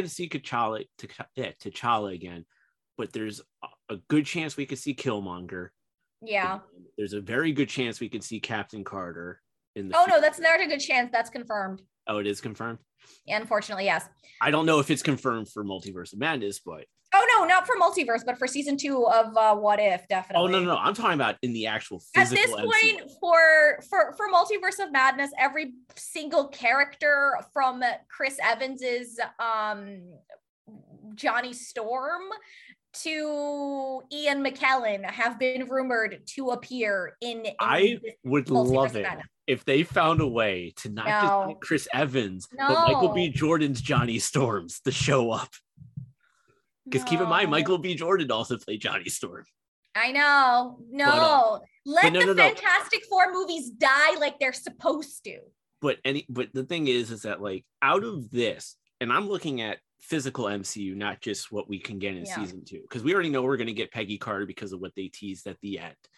B: T'Challa again, but there's a good chance we could see Killmonger. Yeah.
A: There's a very good chance we could see Captain Carter in the
B: future. No, that's not a good chance. That's confirmed.
A: Oh, it is confirmed?
B: Unfortunately, yes.
A: I don't know if it's confirmed for Multiverse of Madness, but
B: oh no, not for Multiverse, but for season 2 of What If, definitely.
A: Oh no, I'm talking about in the actual physical.
B: At this point, for Multiverse of Madness, every single character from Chris Evans's Johnny Storm to Ian McKellen have been rumored to appear in
A: I would love it if they found a way to not just get Chris Evans, but Michael B. Jordan's Johnny Storms to show up. Because keep in mind, Michael B. Jordan also played Johnny Storm.
B: I know.
A: But
B: No. Let
A: no,
B: the
A: no.
B: Fantastic Four movies die like they're supposed to.
A: But the thing is that like out of this, and I'm looking at physical MCU, not just what we can get in season 2, because we already know we're going to get Peggy Carter because of what they teased at the end.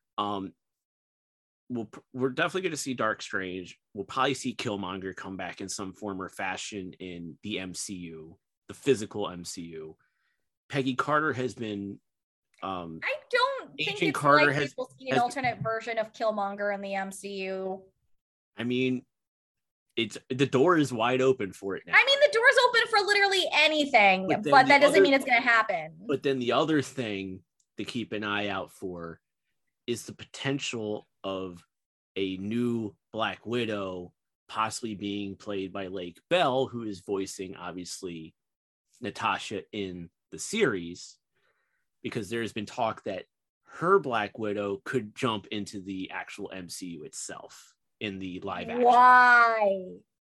A: We're definitely going to see Dark Strange. We'll probably see Killmonger come back in some form or fashion in the MCU, the physical MCU. Peggy Carter has been.
B: I don't think
A: Agent
B: it's
A: Carter
B: likely we'll see an alternate version of Killmonger in the MCU.
A: I mean, the door is wide open for it now.
B: I mean, the door's open for literally anything, but that doesn't mean it's going to happen.
A: But then the other thing to keep an eye out for is the potential of a new Black Widow possibly being played by Lake Bell, who is voicing, obviously, Natasha in the series, because there's been talk that her Black Widow could jump into the actual MCU itself in the live action.
B: Why?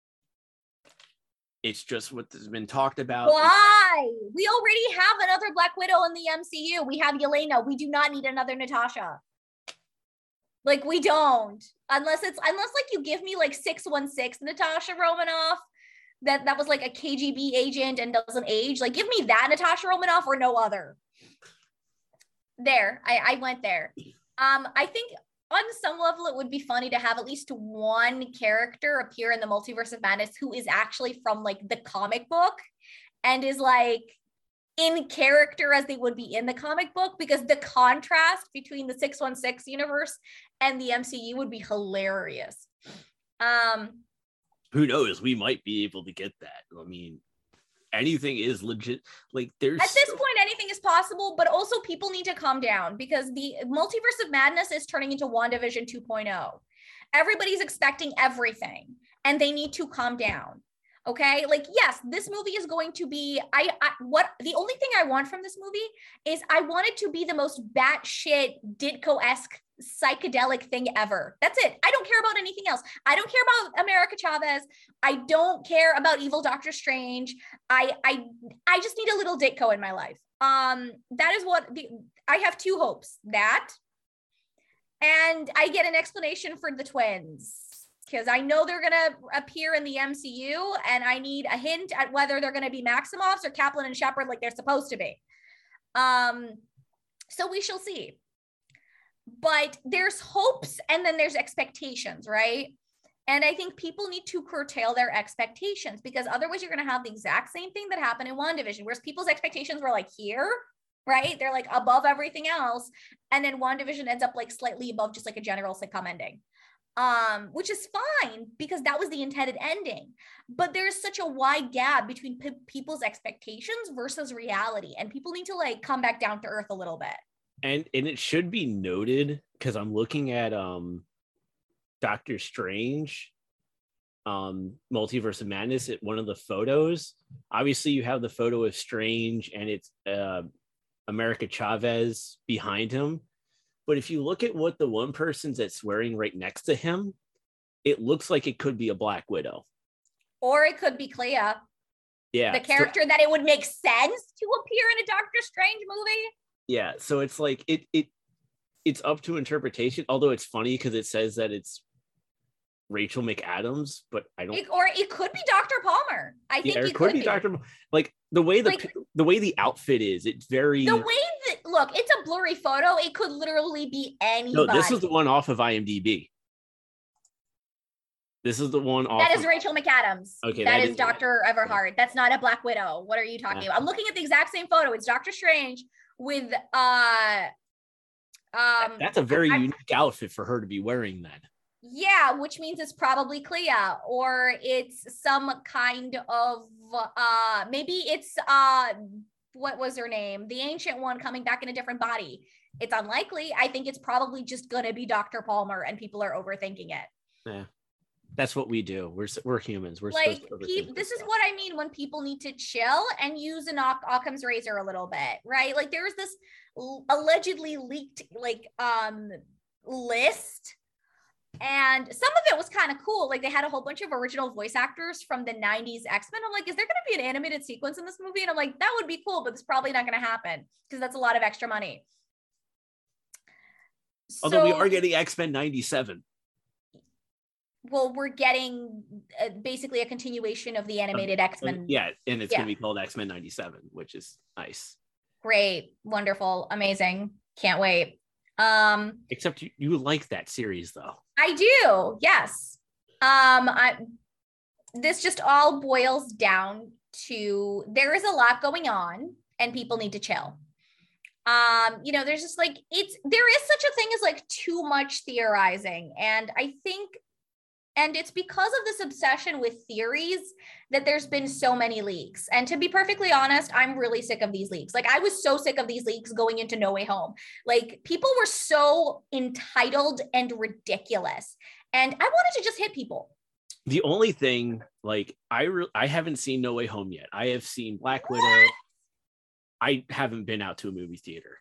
A: It's just what has been talked about.
B: Why? We already have another Black Widow in the MCU. We have Yelena. We do not need another Natasha. Like, we don't. Unless like you give me like 616 Natasha Romanoff that was like a KGB agent and doesn't age. Like, give me that Natasha Romanoff or no other. There, I went there. I think on some level it would be funny to have at least one character appear in the Multiverse of Madness who is actually from like the comic book and is like in character as they would be in the comic book, because the contrast between the 616 universe and the MCU would be hilarious.
A: Who knows? We might be able to get that. I mean, anything is legit. Like, there's
B: at this point anything is possible, but also people need to calm down because the Multiverse of Madness is turning into WandaVision 2.0. Everybody's expecting everything and they need to calm down. Okay, like, yes, this movie is going to be the only thing I want from this movie is I want it to be the most batshit Ditko-esque psychedelic thing ever. That's it. I don't care about anything else. I don't care about America Chavez. I don't care about evil Doctor Strange. I just need a little Ditko in my life. That is what I have two hopes, that and I get an explanation for the twins, because I know they're going to appear in the MCU and I need a hint at whether they're going to be Maximoffs or Kaplan and Shepard like they're supposed to be. So we shall see. But there's hopes and then there's expectations, right? And I think people need to curtail their expectations, because otherwise you're going to have the exact same thing that happened in WandaVision, where people's expectations were like here, right? They're like above everything else. And then WandaVision ends up like slightly above just like a general sitcom ending. Which is fine because that was the intended ending. But there's such a wide gap between people's expectations versus reality. And people need to like come back down to earth a little bit.
A: And it should be noted, because I'm looking at Doctor Strange, Multiverse of Madness, at one of the photos. Obviously, you have the photo of Strange and it's America Chavez behind him. But if you look at what the one person that's wearing right next to him, it looks like it could be a Black Widow.
B: Or it could be Clea.
A: Yeah.
B: The character that it would make sense to appear in a Doctor Strange movie.
A: Yeah. So it's like it's up to interpretation. Although it's funny because it says that it's Rachel McAdams, but I don't.
B: Or it could be Dr. Palmer. I think it
A: could be Dr. Like the way the outfit is, it's very.
B: The way that look, it's a blurry photo. It could literally be anybody.
A: No, this is the one off of IMDb. This is the one off.
B: That is Rachel McAdams.
A: Okay,
B: that is Dr. Everhart. That's not a Black Widow. What are you talking about? I'm looking at the exact same photo. It's Doctor Strange with
A: That's a very unique outfit for her to be wearing then.
B: Yeah, which means it's probably Clea, or it's some kind of maybe it's what was her name? The ancient one coming back in a different body. It's unlikely. I think it's probably just gonna be Dr. Palmer, and people are overthinking it.
A: Yeah, that's what we do. We're humans. We're
B: like this is what I mean when people need to chill and use an Occam's razor a little bit, right? Like there was this allegedly leaked like list. And some of it was kind of cool. Like they had a whole bunch of original voice actors from the 90s X-Men. I'm like, is there going to be an animated sequence in this movie? And I'm like, that would be cool, but it's probably not going to happen because that's a lot of extra money.
A: Although we
B: So,
A: are getting X-Men 97.
B: well, we're getting basically a continuation of the animated X-Men.
A: Yeah, and it's
B: Yeah.
A: going to be called X-Men 97, which is nice.
B: Great, wonderful, amazing. Can't wait.
A: Except you like that series though.
B: I do, yes. This just all boils down to there is a lot going on and people need to chill. There's just like there is such a thing as like too much theorizing. And I think it's because of this obsession with theories that there's been so many leaks. And to be perfectly honest, I'm really sick of these leaks. Like I was so sick of these leaks going into No Way Home. Like people were so entitled and ridiculous. And I wanted to just hit people.
A: The only thing, like, I haven't seen No Way Home yet. I have seen Black Widow. I haven't been out to a movie theater.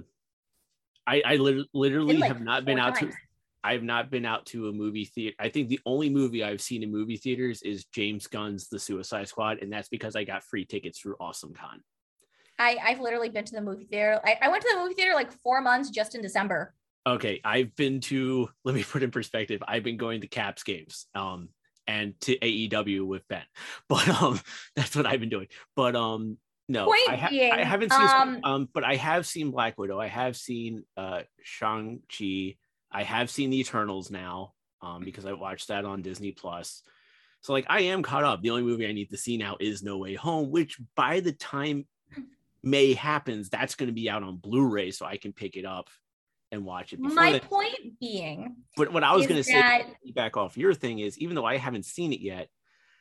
A: I literally
B: like
A: have not been out
B: times.
A: to. I have not been out to a movie theater. I think the only movie I've seen in movie theaters is James Gunn's The Suicide Squad, and that's because I got free tickets through AwesomeCon.
B: I've literally been to the movie theater. I went to the movie theater like 4 months just in December.
A: Okay, I've been to. Let me put in perspective. I've been going to Caps games. And to AEW with Ben, but that's what I've been doing. But no, I haven't seen. But I have seen Black Widow. I have seen Shang-Chi. I have seen the Eternals now, because I watched that on Disney Plus. So like I am caught up. The only movie I need to see now is No Way Home, which by the time May happens, that's going to be out on Blu-ray, so I can pick it up and watch it.
B: My point being,
A: but what I was going to say, back off your thing, is even though I haven't seen it yet,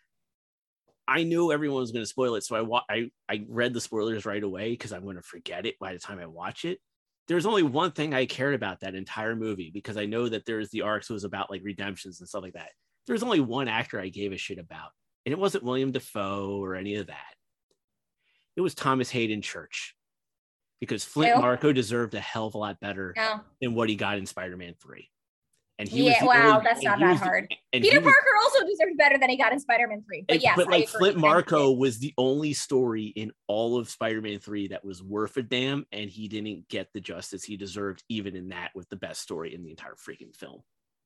A: I knew everyone was going to spoil it, so I read the spoilers right away because I'm going to forget it by the time I watch it. There's only one thing I cared about that entire movie, because I know that there's the arcs was about like redemptions and stuff like that. There's only one actor I gave a shit about, and it wasn't William Dafoe or any of that. It was Thomas Hayden Church. Because Flint Marko deserved a hell of a lot better than what he got in Spider-Man 3. And he
B: that's not that hard. Peter Parker also deserved better than he got in Spider-Man 3. But yes,
A: but like Flint Marko was the only story in all of Spider-Man 3 that was worth a damn, and he didn't get the justice he deserved, even in that, with the best story in the entire freaking film.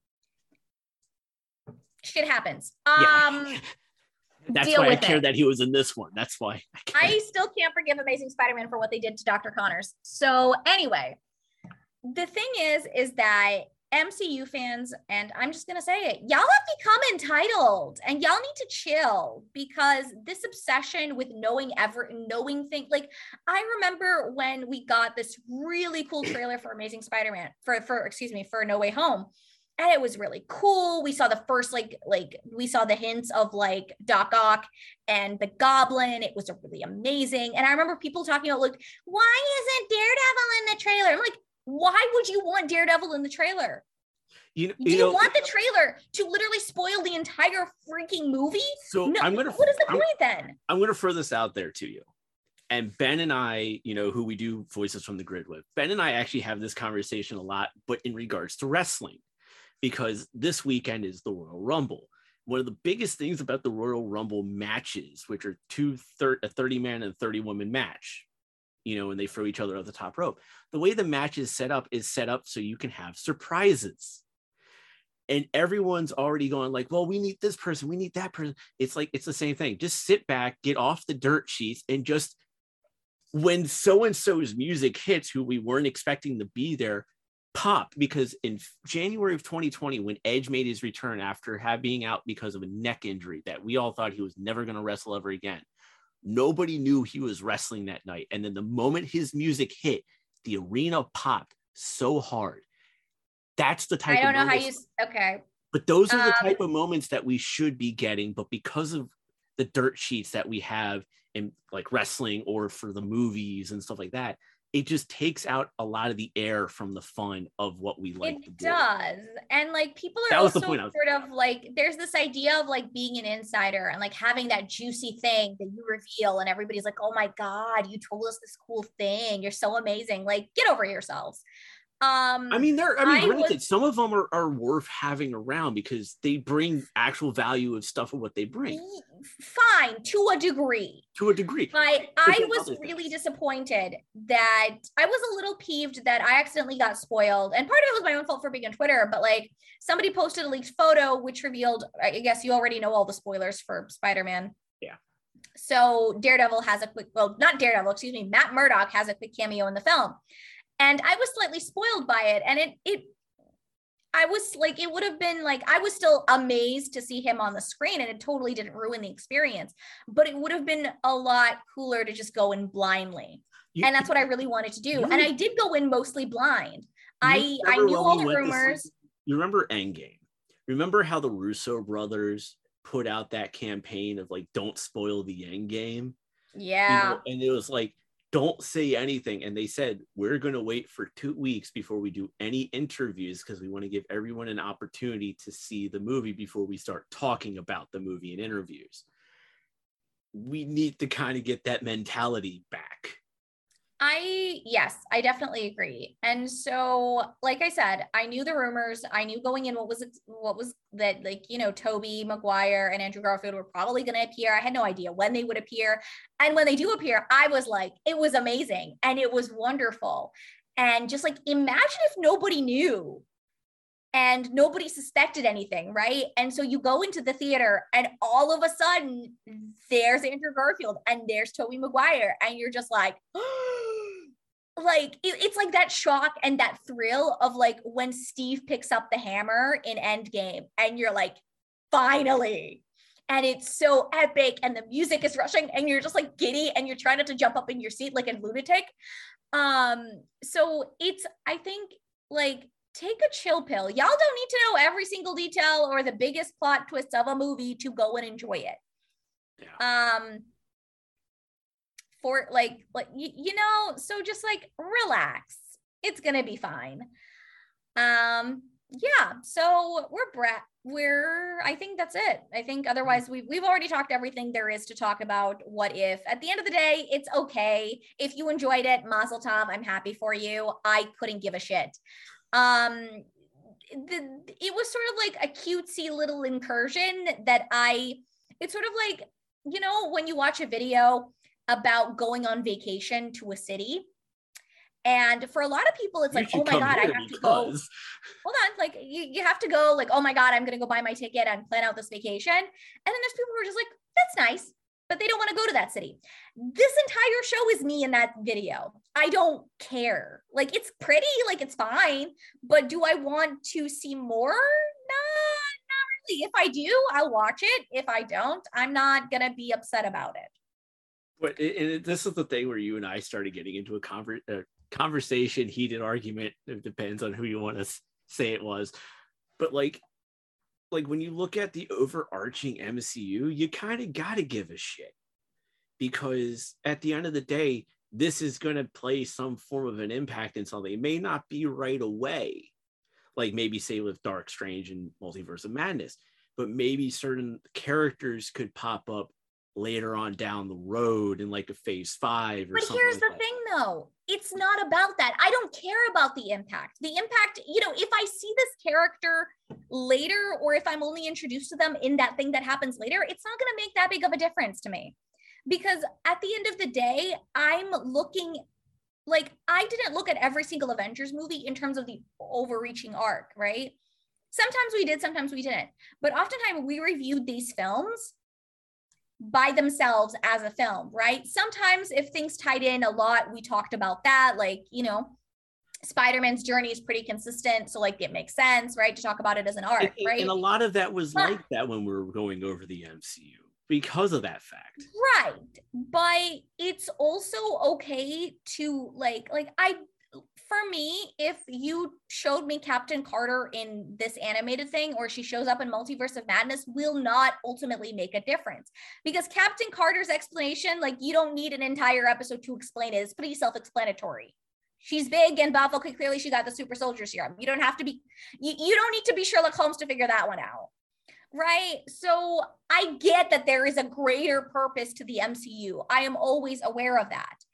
B: Shit happens.
A: That's why I care that he was in this one. That's why
B: I still can't forgive Amazing Spider-Man for what they did to Dr. Connors. So anyway, the thing is that MCU fans, and I'm just going to say it, y'all have become entitled and y'all need to chill, because this obsession with knowing things, like I remember when we got this really cool trailer for Amazing Spider-Man for No Way Home. And it was really cool. We saw the first, we saw the hints of like Doc Ock and the Goblin. It was really amazing. And I remember people talking about, like, why isn't Daredevil in the trailer? I'm like, why would you want Daredevil in the trailer? Do you want the trailer to literally spoil the entire freaking movie?
A: So
B: no, what is the point then? I'm
A: going to throw this out there to you. And Ben and I, who we do Voices from the Grid with, Ben and I actually have this conversation a lot, but in regards to wrestling. Because this weekend is the Royal Rumble. One of the biggest things about the Royal Rumble matches, which are a 30-man and 30-woman match, and they throw each other off the top rope. The way the match is set up so you can have surprises. And everyone's already going like, well, we need this person, we need that person. It's like, it's the same thing. Just sit back, get off the dirt sheets, and just, when so-and-so's music hits, who we weren't expecting to be there, pop. Because in January of 2020, when Edge made his return after being out because of a neck injury that we all thought he was never going to wrestle ever again, nobody knew he was wrestling that night. And then the moment his music hit, the arena popped so hard. That's the type of moments. Okay. But those are the type of moments that we should be getting. But because of the dirt sheets that we have in like wrestling or for the movies and stuff like that, it just takes out a lot of the air from the fun of what we like to do. It does. And like people are also sort of like, there's this idea of like being an insider and like having that juicy thing that you reveal and everybody's like, oh my God, you told us this cool thing. You're so amazing. Like, get over yourselves. I mean, granted,
B: was
A: some of them are worth having around because they bring actual value of stuff of what they bring.
B: Fine, to a degree.
A: To a degree.
B: I was really disappointed that I was a little peeved that I accidentally got spoiled. And part of it was my own fault for being on Twitter, but like somebody posted a leaked photo which revealed, I guess you already know all the spoilers for Spider-Man.
A: Yeah.
B: So Daredevil has a quick, well, not Daredevil, excuse me, Matt Murdock has a quick cameo in the film. And I was slightly spoiled by it. And I was like, it would have been like, I was still amazed to see him on the screen and it totally didn't ruin the experience, but it would have been a lot cooler to just go in blindly. And that's what I really wanted to do. And I did go in mostly blind. I knew all the rumors.
A: You remember Endgame? Remember how the Russo brothers put out that campaign of like, don't spoil the Endgame?
B: Yeah.
A: You know, and it was like, don't say anything. And they said, we're going to wait for 2 weeks before we do any interviews because we want to give everyone an opportunity to see the movie before we start talking about the movie in interviews. We need to kind of get that mentality back.
B: Yes, I definitely agree. And so, like I said, I knew the rumors. I knew going in what was that, like, you know, Tobey Maguire and Andrew Garfield were probably going to appear. I had no idea when they would appear. And when they do appear, I was like, it was amazing and it was wonderful. And just like, imagine if nobody knew and nobody suspected anything, right? And so you go into the theater and all of a sudden there's Andrew Garfield and there's Tobey Maguire and you're just like, like it's like that shock and that thrill of like when Steve picks up the hammer in Endgame and you're like, finally. And it's so epic and the music is rushing and you're just like giddy and you're trying not to jump up in your seat like a lunatic. So it's, I think, like, take a chill pill. Y'all don't need to know every single detail or the biggest plot twist of a movie to go and enjoy it. Yeah. For like you know, so just like relax. It's gonna be fine. Yeah. So I think that's it. I think otherwise we've already talked everything there is to talk about What If. At the end of the day, it's okay. If you enjoyed it, Mazel Tov, I'm happy for you. I couldn't give a shit. It was sort of like a cutesy little incursion that it's sort of like, you know, when you watch a video about going on vacation to a city, and for a lot of people it's like, oh my god, I have to go, hold on, like you have to go, like, oh my god, I'm gonna go buy my ticket and plan out this vacation. And then there's people who are just like, that's nice, but they don't want to go to that city. This entire show is me in that video. I don't care. Like, it's pretty, like, it's fine, but do I want to see more? Not really. If I do, I'll watch it. If I don't, I'm not gonna be upset about it.
A: But this is the thing where you and I started getting into a conversation, heated argument. It depends on who you want to say it was. But like when you look at the overarching MCU, you kind of got to give a shit. Because at the end of the day, this is going to play some form of an impact in something. It may not be right away. Like maybe say with Dark Strange and Multiverse of Madness. But maybe certain characters could pop up later on down the road in like a phase 5 or
B: but
A: something.
B: But here's the thing though, it's not about that. I don't care about the impact. The impact, you know, if I see this character later or if I'm only introduced to them in that thing that happens later, it's not going to make that big of a difference to me. Because at the end of the day, I'm looking, like, I didn't look at every single Avengers movie in terms of the overreaching arc, right? Sometimes we did, sometimes we didn't. But oftentimes we reviewed these films by themselves as a film, right? Sometimes if things tied in a lot, we talked about that, like, you know, Spider-Man's journey is pretty consistent, so like it makes sense, right, to talk about it as an arc, right?
A: And a lot of that was like that when we were going over the MCU because of that fact,
B: right? But it's also okay to like for me, if you showed me Captain Carter in this animated thing, or she shows up in Multiverse of Madness, will not ultimately make a difference. Because Captain Carter's explanation, like, you don't need an entire episode to explain it. It's pretty self-explanatory. She's big and buff. Okay, clearly she got the super soldier serum. You don't have to be, you don't need to be Sherlock Holmes to figure that one out. Right? So I get that there is a greater purpose to the MCU. I am always aware of that.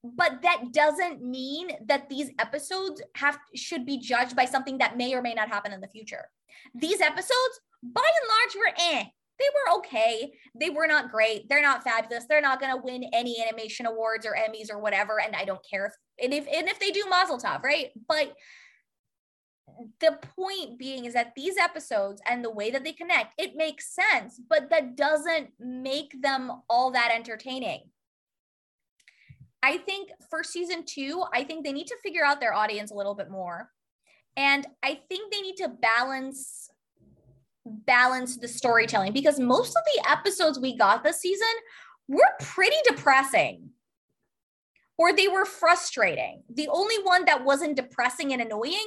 B: but that doesn't mean that these episodes should be judged by something that may or may not happen in the future. These episodes, by and large, were they were okay. They were not great. They're not fabulous. They're not going to win any animation awards or Emmys or whatever. And I don't care if they do, Mazel Tov, right? But the point being is that these episodes and the way that they connect, it makes sense, but that doesn't make them all that entertaining. I think for season 2, I think they need to figure out their audience a little bit more. And I think they need to balance the storytelling, because most of the episodes we got this season were pretty depressing, or they were frustrating. The only one that wasn't depressing and annoying,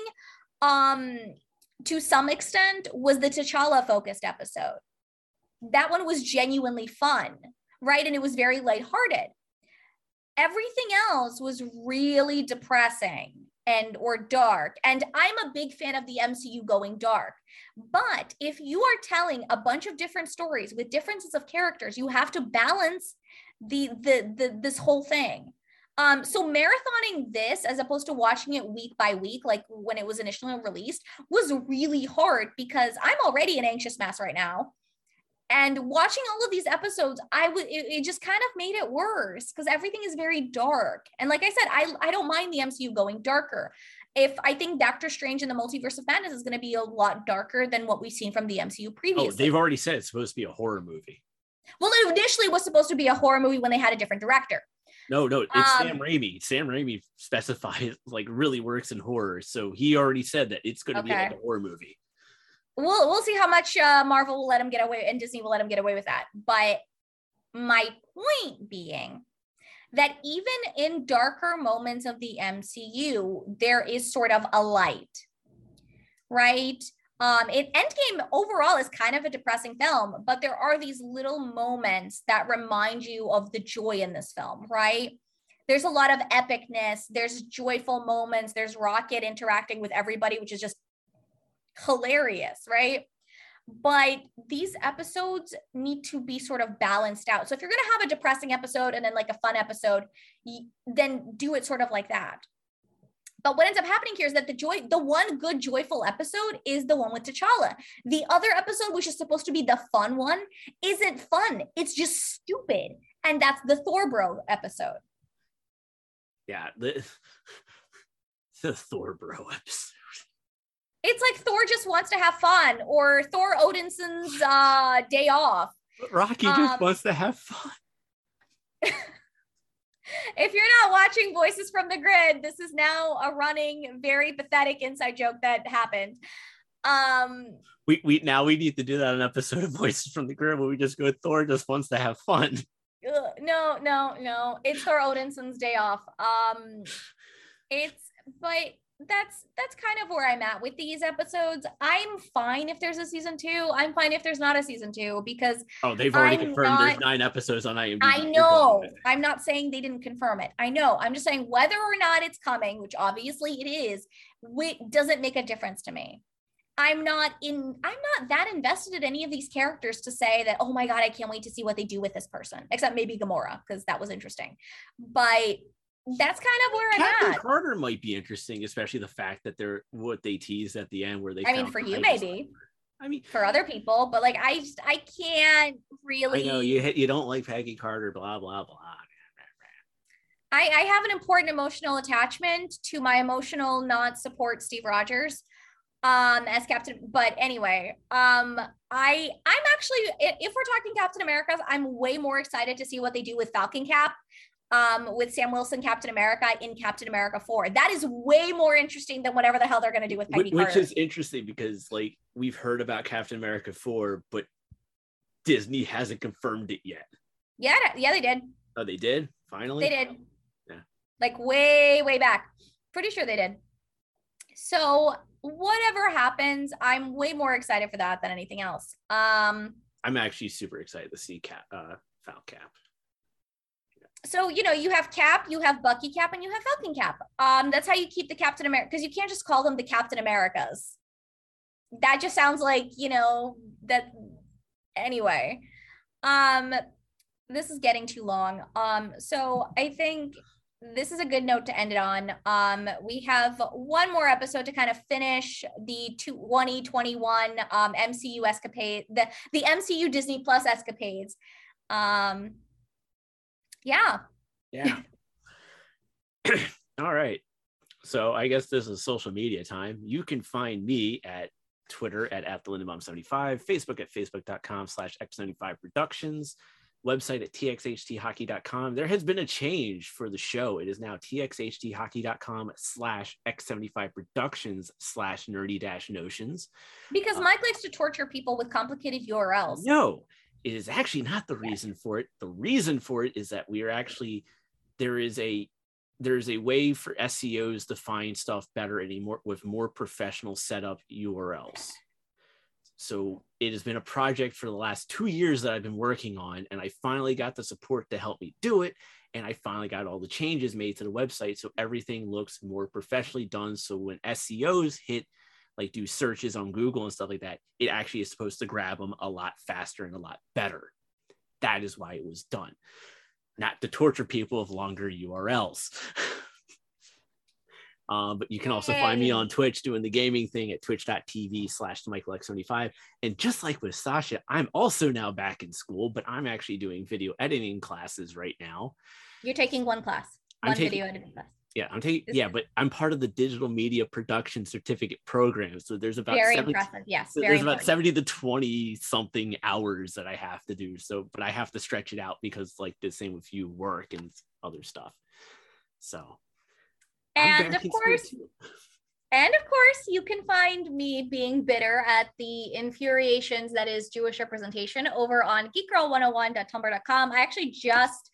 B: to some extent, was the T'Challa focused episode. That one was genuinely fun, right? And it was very lighthearted. Everything else was really depressing or dark. And I'm a big fan of the MCU going dark. But if you are telling a bunch of different stories with differences of characters, you have to balance this whole thing. So marathoning this as opposed to watching it week by week, like when it was initially released, was really hard because I'm already an anxious mess right now. And watching all of these episodes, it just kind of made it worse because everything is very dark. And like I said, I don't mind the MCU going darker. I think Doctor Strange in the Multiverse of Madness is going to be a lot darker than what we've seen from the MCU previously.
A: Oh, they've already said it's supposed to be a horror movie.
B: Well, it initially was supposed to be a horror movie when they had a different director.
A: No, it's Sam Raimi. Sam Raimi specifies, like, really works in horror. So he already said that it's going to be like a horror movie.
B: We'll see how much Marvel will let him get away and Disney will let him get away with that. But my point being that even in darker moments of the MCU, there is sort of a light, right? Endgame overall is kind of a depressing film, but there are these little moments that remind you of the joy in this film, right? There's a lot of epicness. There's joyful moments. There's Rocket interacting with everybody, which is just hilarious, right? But these episodes need to be sort of balanced out. So if you're going to have a depressing episode and then like a fun episode, then do it sort of like that. But what ends up happening here is that the one good joyful episode is the one with T'Challa. The other episode, which is supposed to be the fun one, isn't fun. It's just stupid. And that's the Thor Bro episode.
A: Yeah, the Thor Bro episode.
B: It's like Thor just wants to have fun, or Thor Odinson's day off.
A: But Rocky just wants to have fun.
B: If you're not watching Voices from the Grid, this is now a running, very pathetic inside joke that happened.
A: We need to do that an episode of Voices from the Grid where we just go, Thor just wants to have fun.
B: No. It's Thor Odinson's day off. But that's kind of where I'm at with these episodes. I'm fine if there's a season 2. I'm fine if there's not a season 2 because
A: they've already confirmed there's 9 episodes on IMDb.
B: I know. I'm not saying they didn't confirm it. I know. I'm just saying whether or not it's coming, which obviously it is, doesn't make a difference to me. I'm not that invested in any of these characters to say that, oh my God, I can't wait to see what they do with this person, except maybe Gamora, because that was interesting. But that's kind of where I'm
A: Captain
B: at.
A: Carter might be interesting, especially the fact that what they teased at the end where they.
B: I mean, for you maybe.
A: I mean,
B: for other people, but like I can't really.
A: I know you don't like Peggy Carter, blah blah blah.
B: I have an important emotional attachment to my emotional not support Steve Rogers as Captain. But anyway, I'm actually, if we're talking Captain America, I'm way more excited to see what they do with Falcon Cap. With Sam Wilson, Captain America in Captain America 4. That is way more interesting than whatever the hell they're going to do with Peggy Carter.
A: Which is interesting because like we've heard about Captain America 4, but Disney hasn't confirmed it yet.
B: Yeah, they did.
A: Oh, they did? Finally?
B: They did.
A: Yeah.
B: Like way back. Pretty sure they did. So whatever happens, I'm way more excited for that than anything else.
A: I'm actually super excited to see Falcon Cap.
B: So, you have Cap, you have Bucky Cap, and you have Falcon Cap. That's how you keep the Captain America, because you can't just call them the Captain Americas. That just sounds like, that anyway. This is getting too long. So I think this is a good note to end it on. We have one more episode to kind of finish the 2021 MCU escapade, the MCU Disney Plus escapades. Yeah.
A: All right. So I guess this is social media time. You can find me at Twitter at the Lindenbaum75, Facebook at facebook.com/X95 Productions, website at txhthockey.com. There has been a change for the show. It is now txhthockey.com/X75 Productions/nerdy-notions.
B: Because Mike likes to torture people with complicated URLs.
A: No, it is actually not the reason for it. The reason for it is that we are actually, there's a way for SEOs to find stuff better anymore with more professional setup URLs. So it has been a project for the last 2 years that I've been working on, and I finally got the support to help me do it. And I finally got all the changes made to the website, so everything looks more professionally done. So when SEOs do searches on Google and stuff like that, it actually is supposed to grab them a lot faster and a lot better. That is why it was done. Not to torture people with longer URLs. But you can also find me on Twitch doing the gaming thing at twitch.tv/MichaelX75. And just like with Sasha, I'm also now back in school, but I'm actually doing video editing classes right now.
B: You're taking one class, video editing class.
A: Yeah, but I'm part of the digital media production certificate program. So there's about
B: very impressive. Yes,
A: so there's about 70 to 20 something hours that I have to do. So, but I have to stretch it out because like the same with you work and other stuff. So,
B: and of course, you can find me being bitter at the infuriations that is Jewish representation over on geekgirl101.tumblr.com. I actually just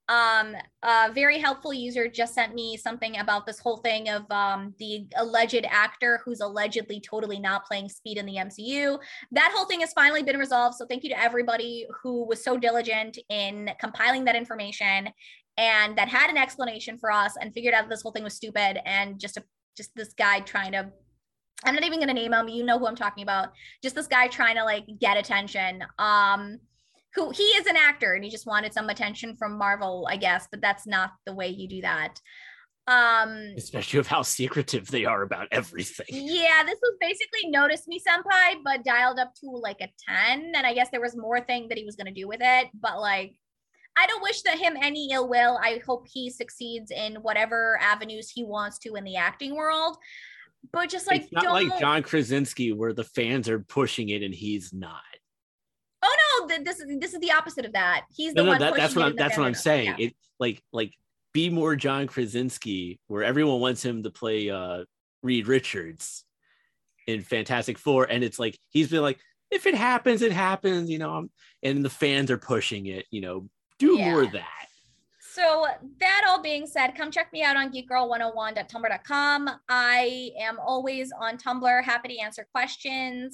B: a very helpful user just sent me something about this whole thing of the alleged actor who's allegedly totally not playing Speed in the MCU. That whole thing has finally been resolved. So thank you to everybody who was so diligent in compiling that information and that had an explanation for us and figured out that this whole thing was stupid and just this guy trying to, I'm not even going to name him. You know who I'm talking about. Just this guy trying to like get attention. Who he is an actor and he just wanted some attention from Marvel, I guess, but that's not the way you do that.
A: Especially of how secretive they are about everything.
B: Yeah, this was basically Notice Me Senpai, but dialed up to like a 10. And I guess there was more thing that he was going to do with it. But like, I don't wish that him any ill will. I hope he succeeds in whatever avenues he wants to in the acting world. But just like,
A: it's not like John Krasinski where the fans are pushing it and he's not.
B: Oh no, this is the opposite of that. He's the one.
A: That's what I'm saying. Yeah. It like be more John Krasinski, where everyone wants him to play Reed Richards in Fantastic Four, and it's like he's been like, if it happens, it happens, you know. And the fans are pushing it, you know. Do more of that.
B: So that all being said, come check me out on geekgirl101.tumblr.com. I am always on Tumblr, happy to answer questions.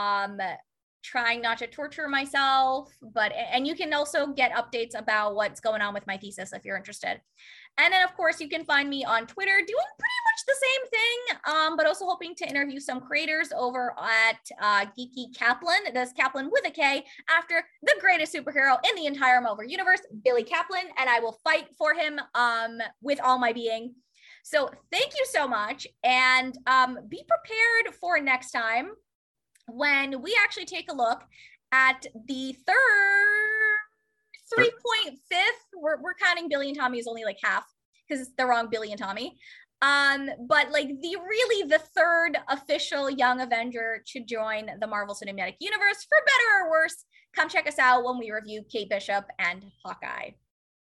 B: Trying not to torture myself, and you can also get updates about what's going on with my thesis if you're interested. And then of course you can find me on Twitter doing pretty much the same thing, but also hoping to interview some creators over at Geeky Kaplan. That's Kaplan with a K, after the greatest superhero in the entire Marvel universe, Billy Kaplan, and I will fight for him with all my being. So thank you so much, and be prepared for next time, when we actually take a look at the third 3.5, we're counting Billy and Tommy as only like half because it's the wrong Billy and Tommy. But like the third official Young Avenger to join the Marvel Cinematic Universe, for better or worse. Come check us out when we review Kate Bishop and Hawkeye.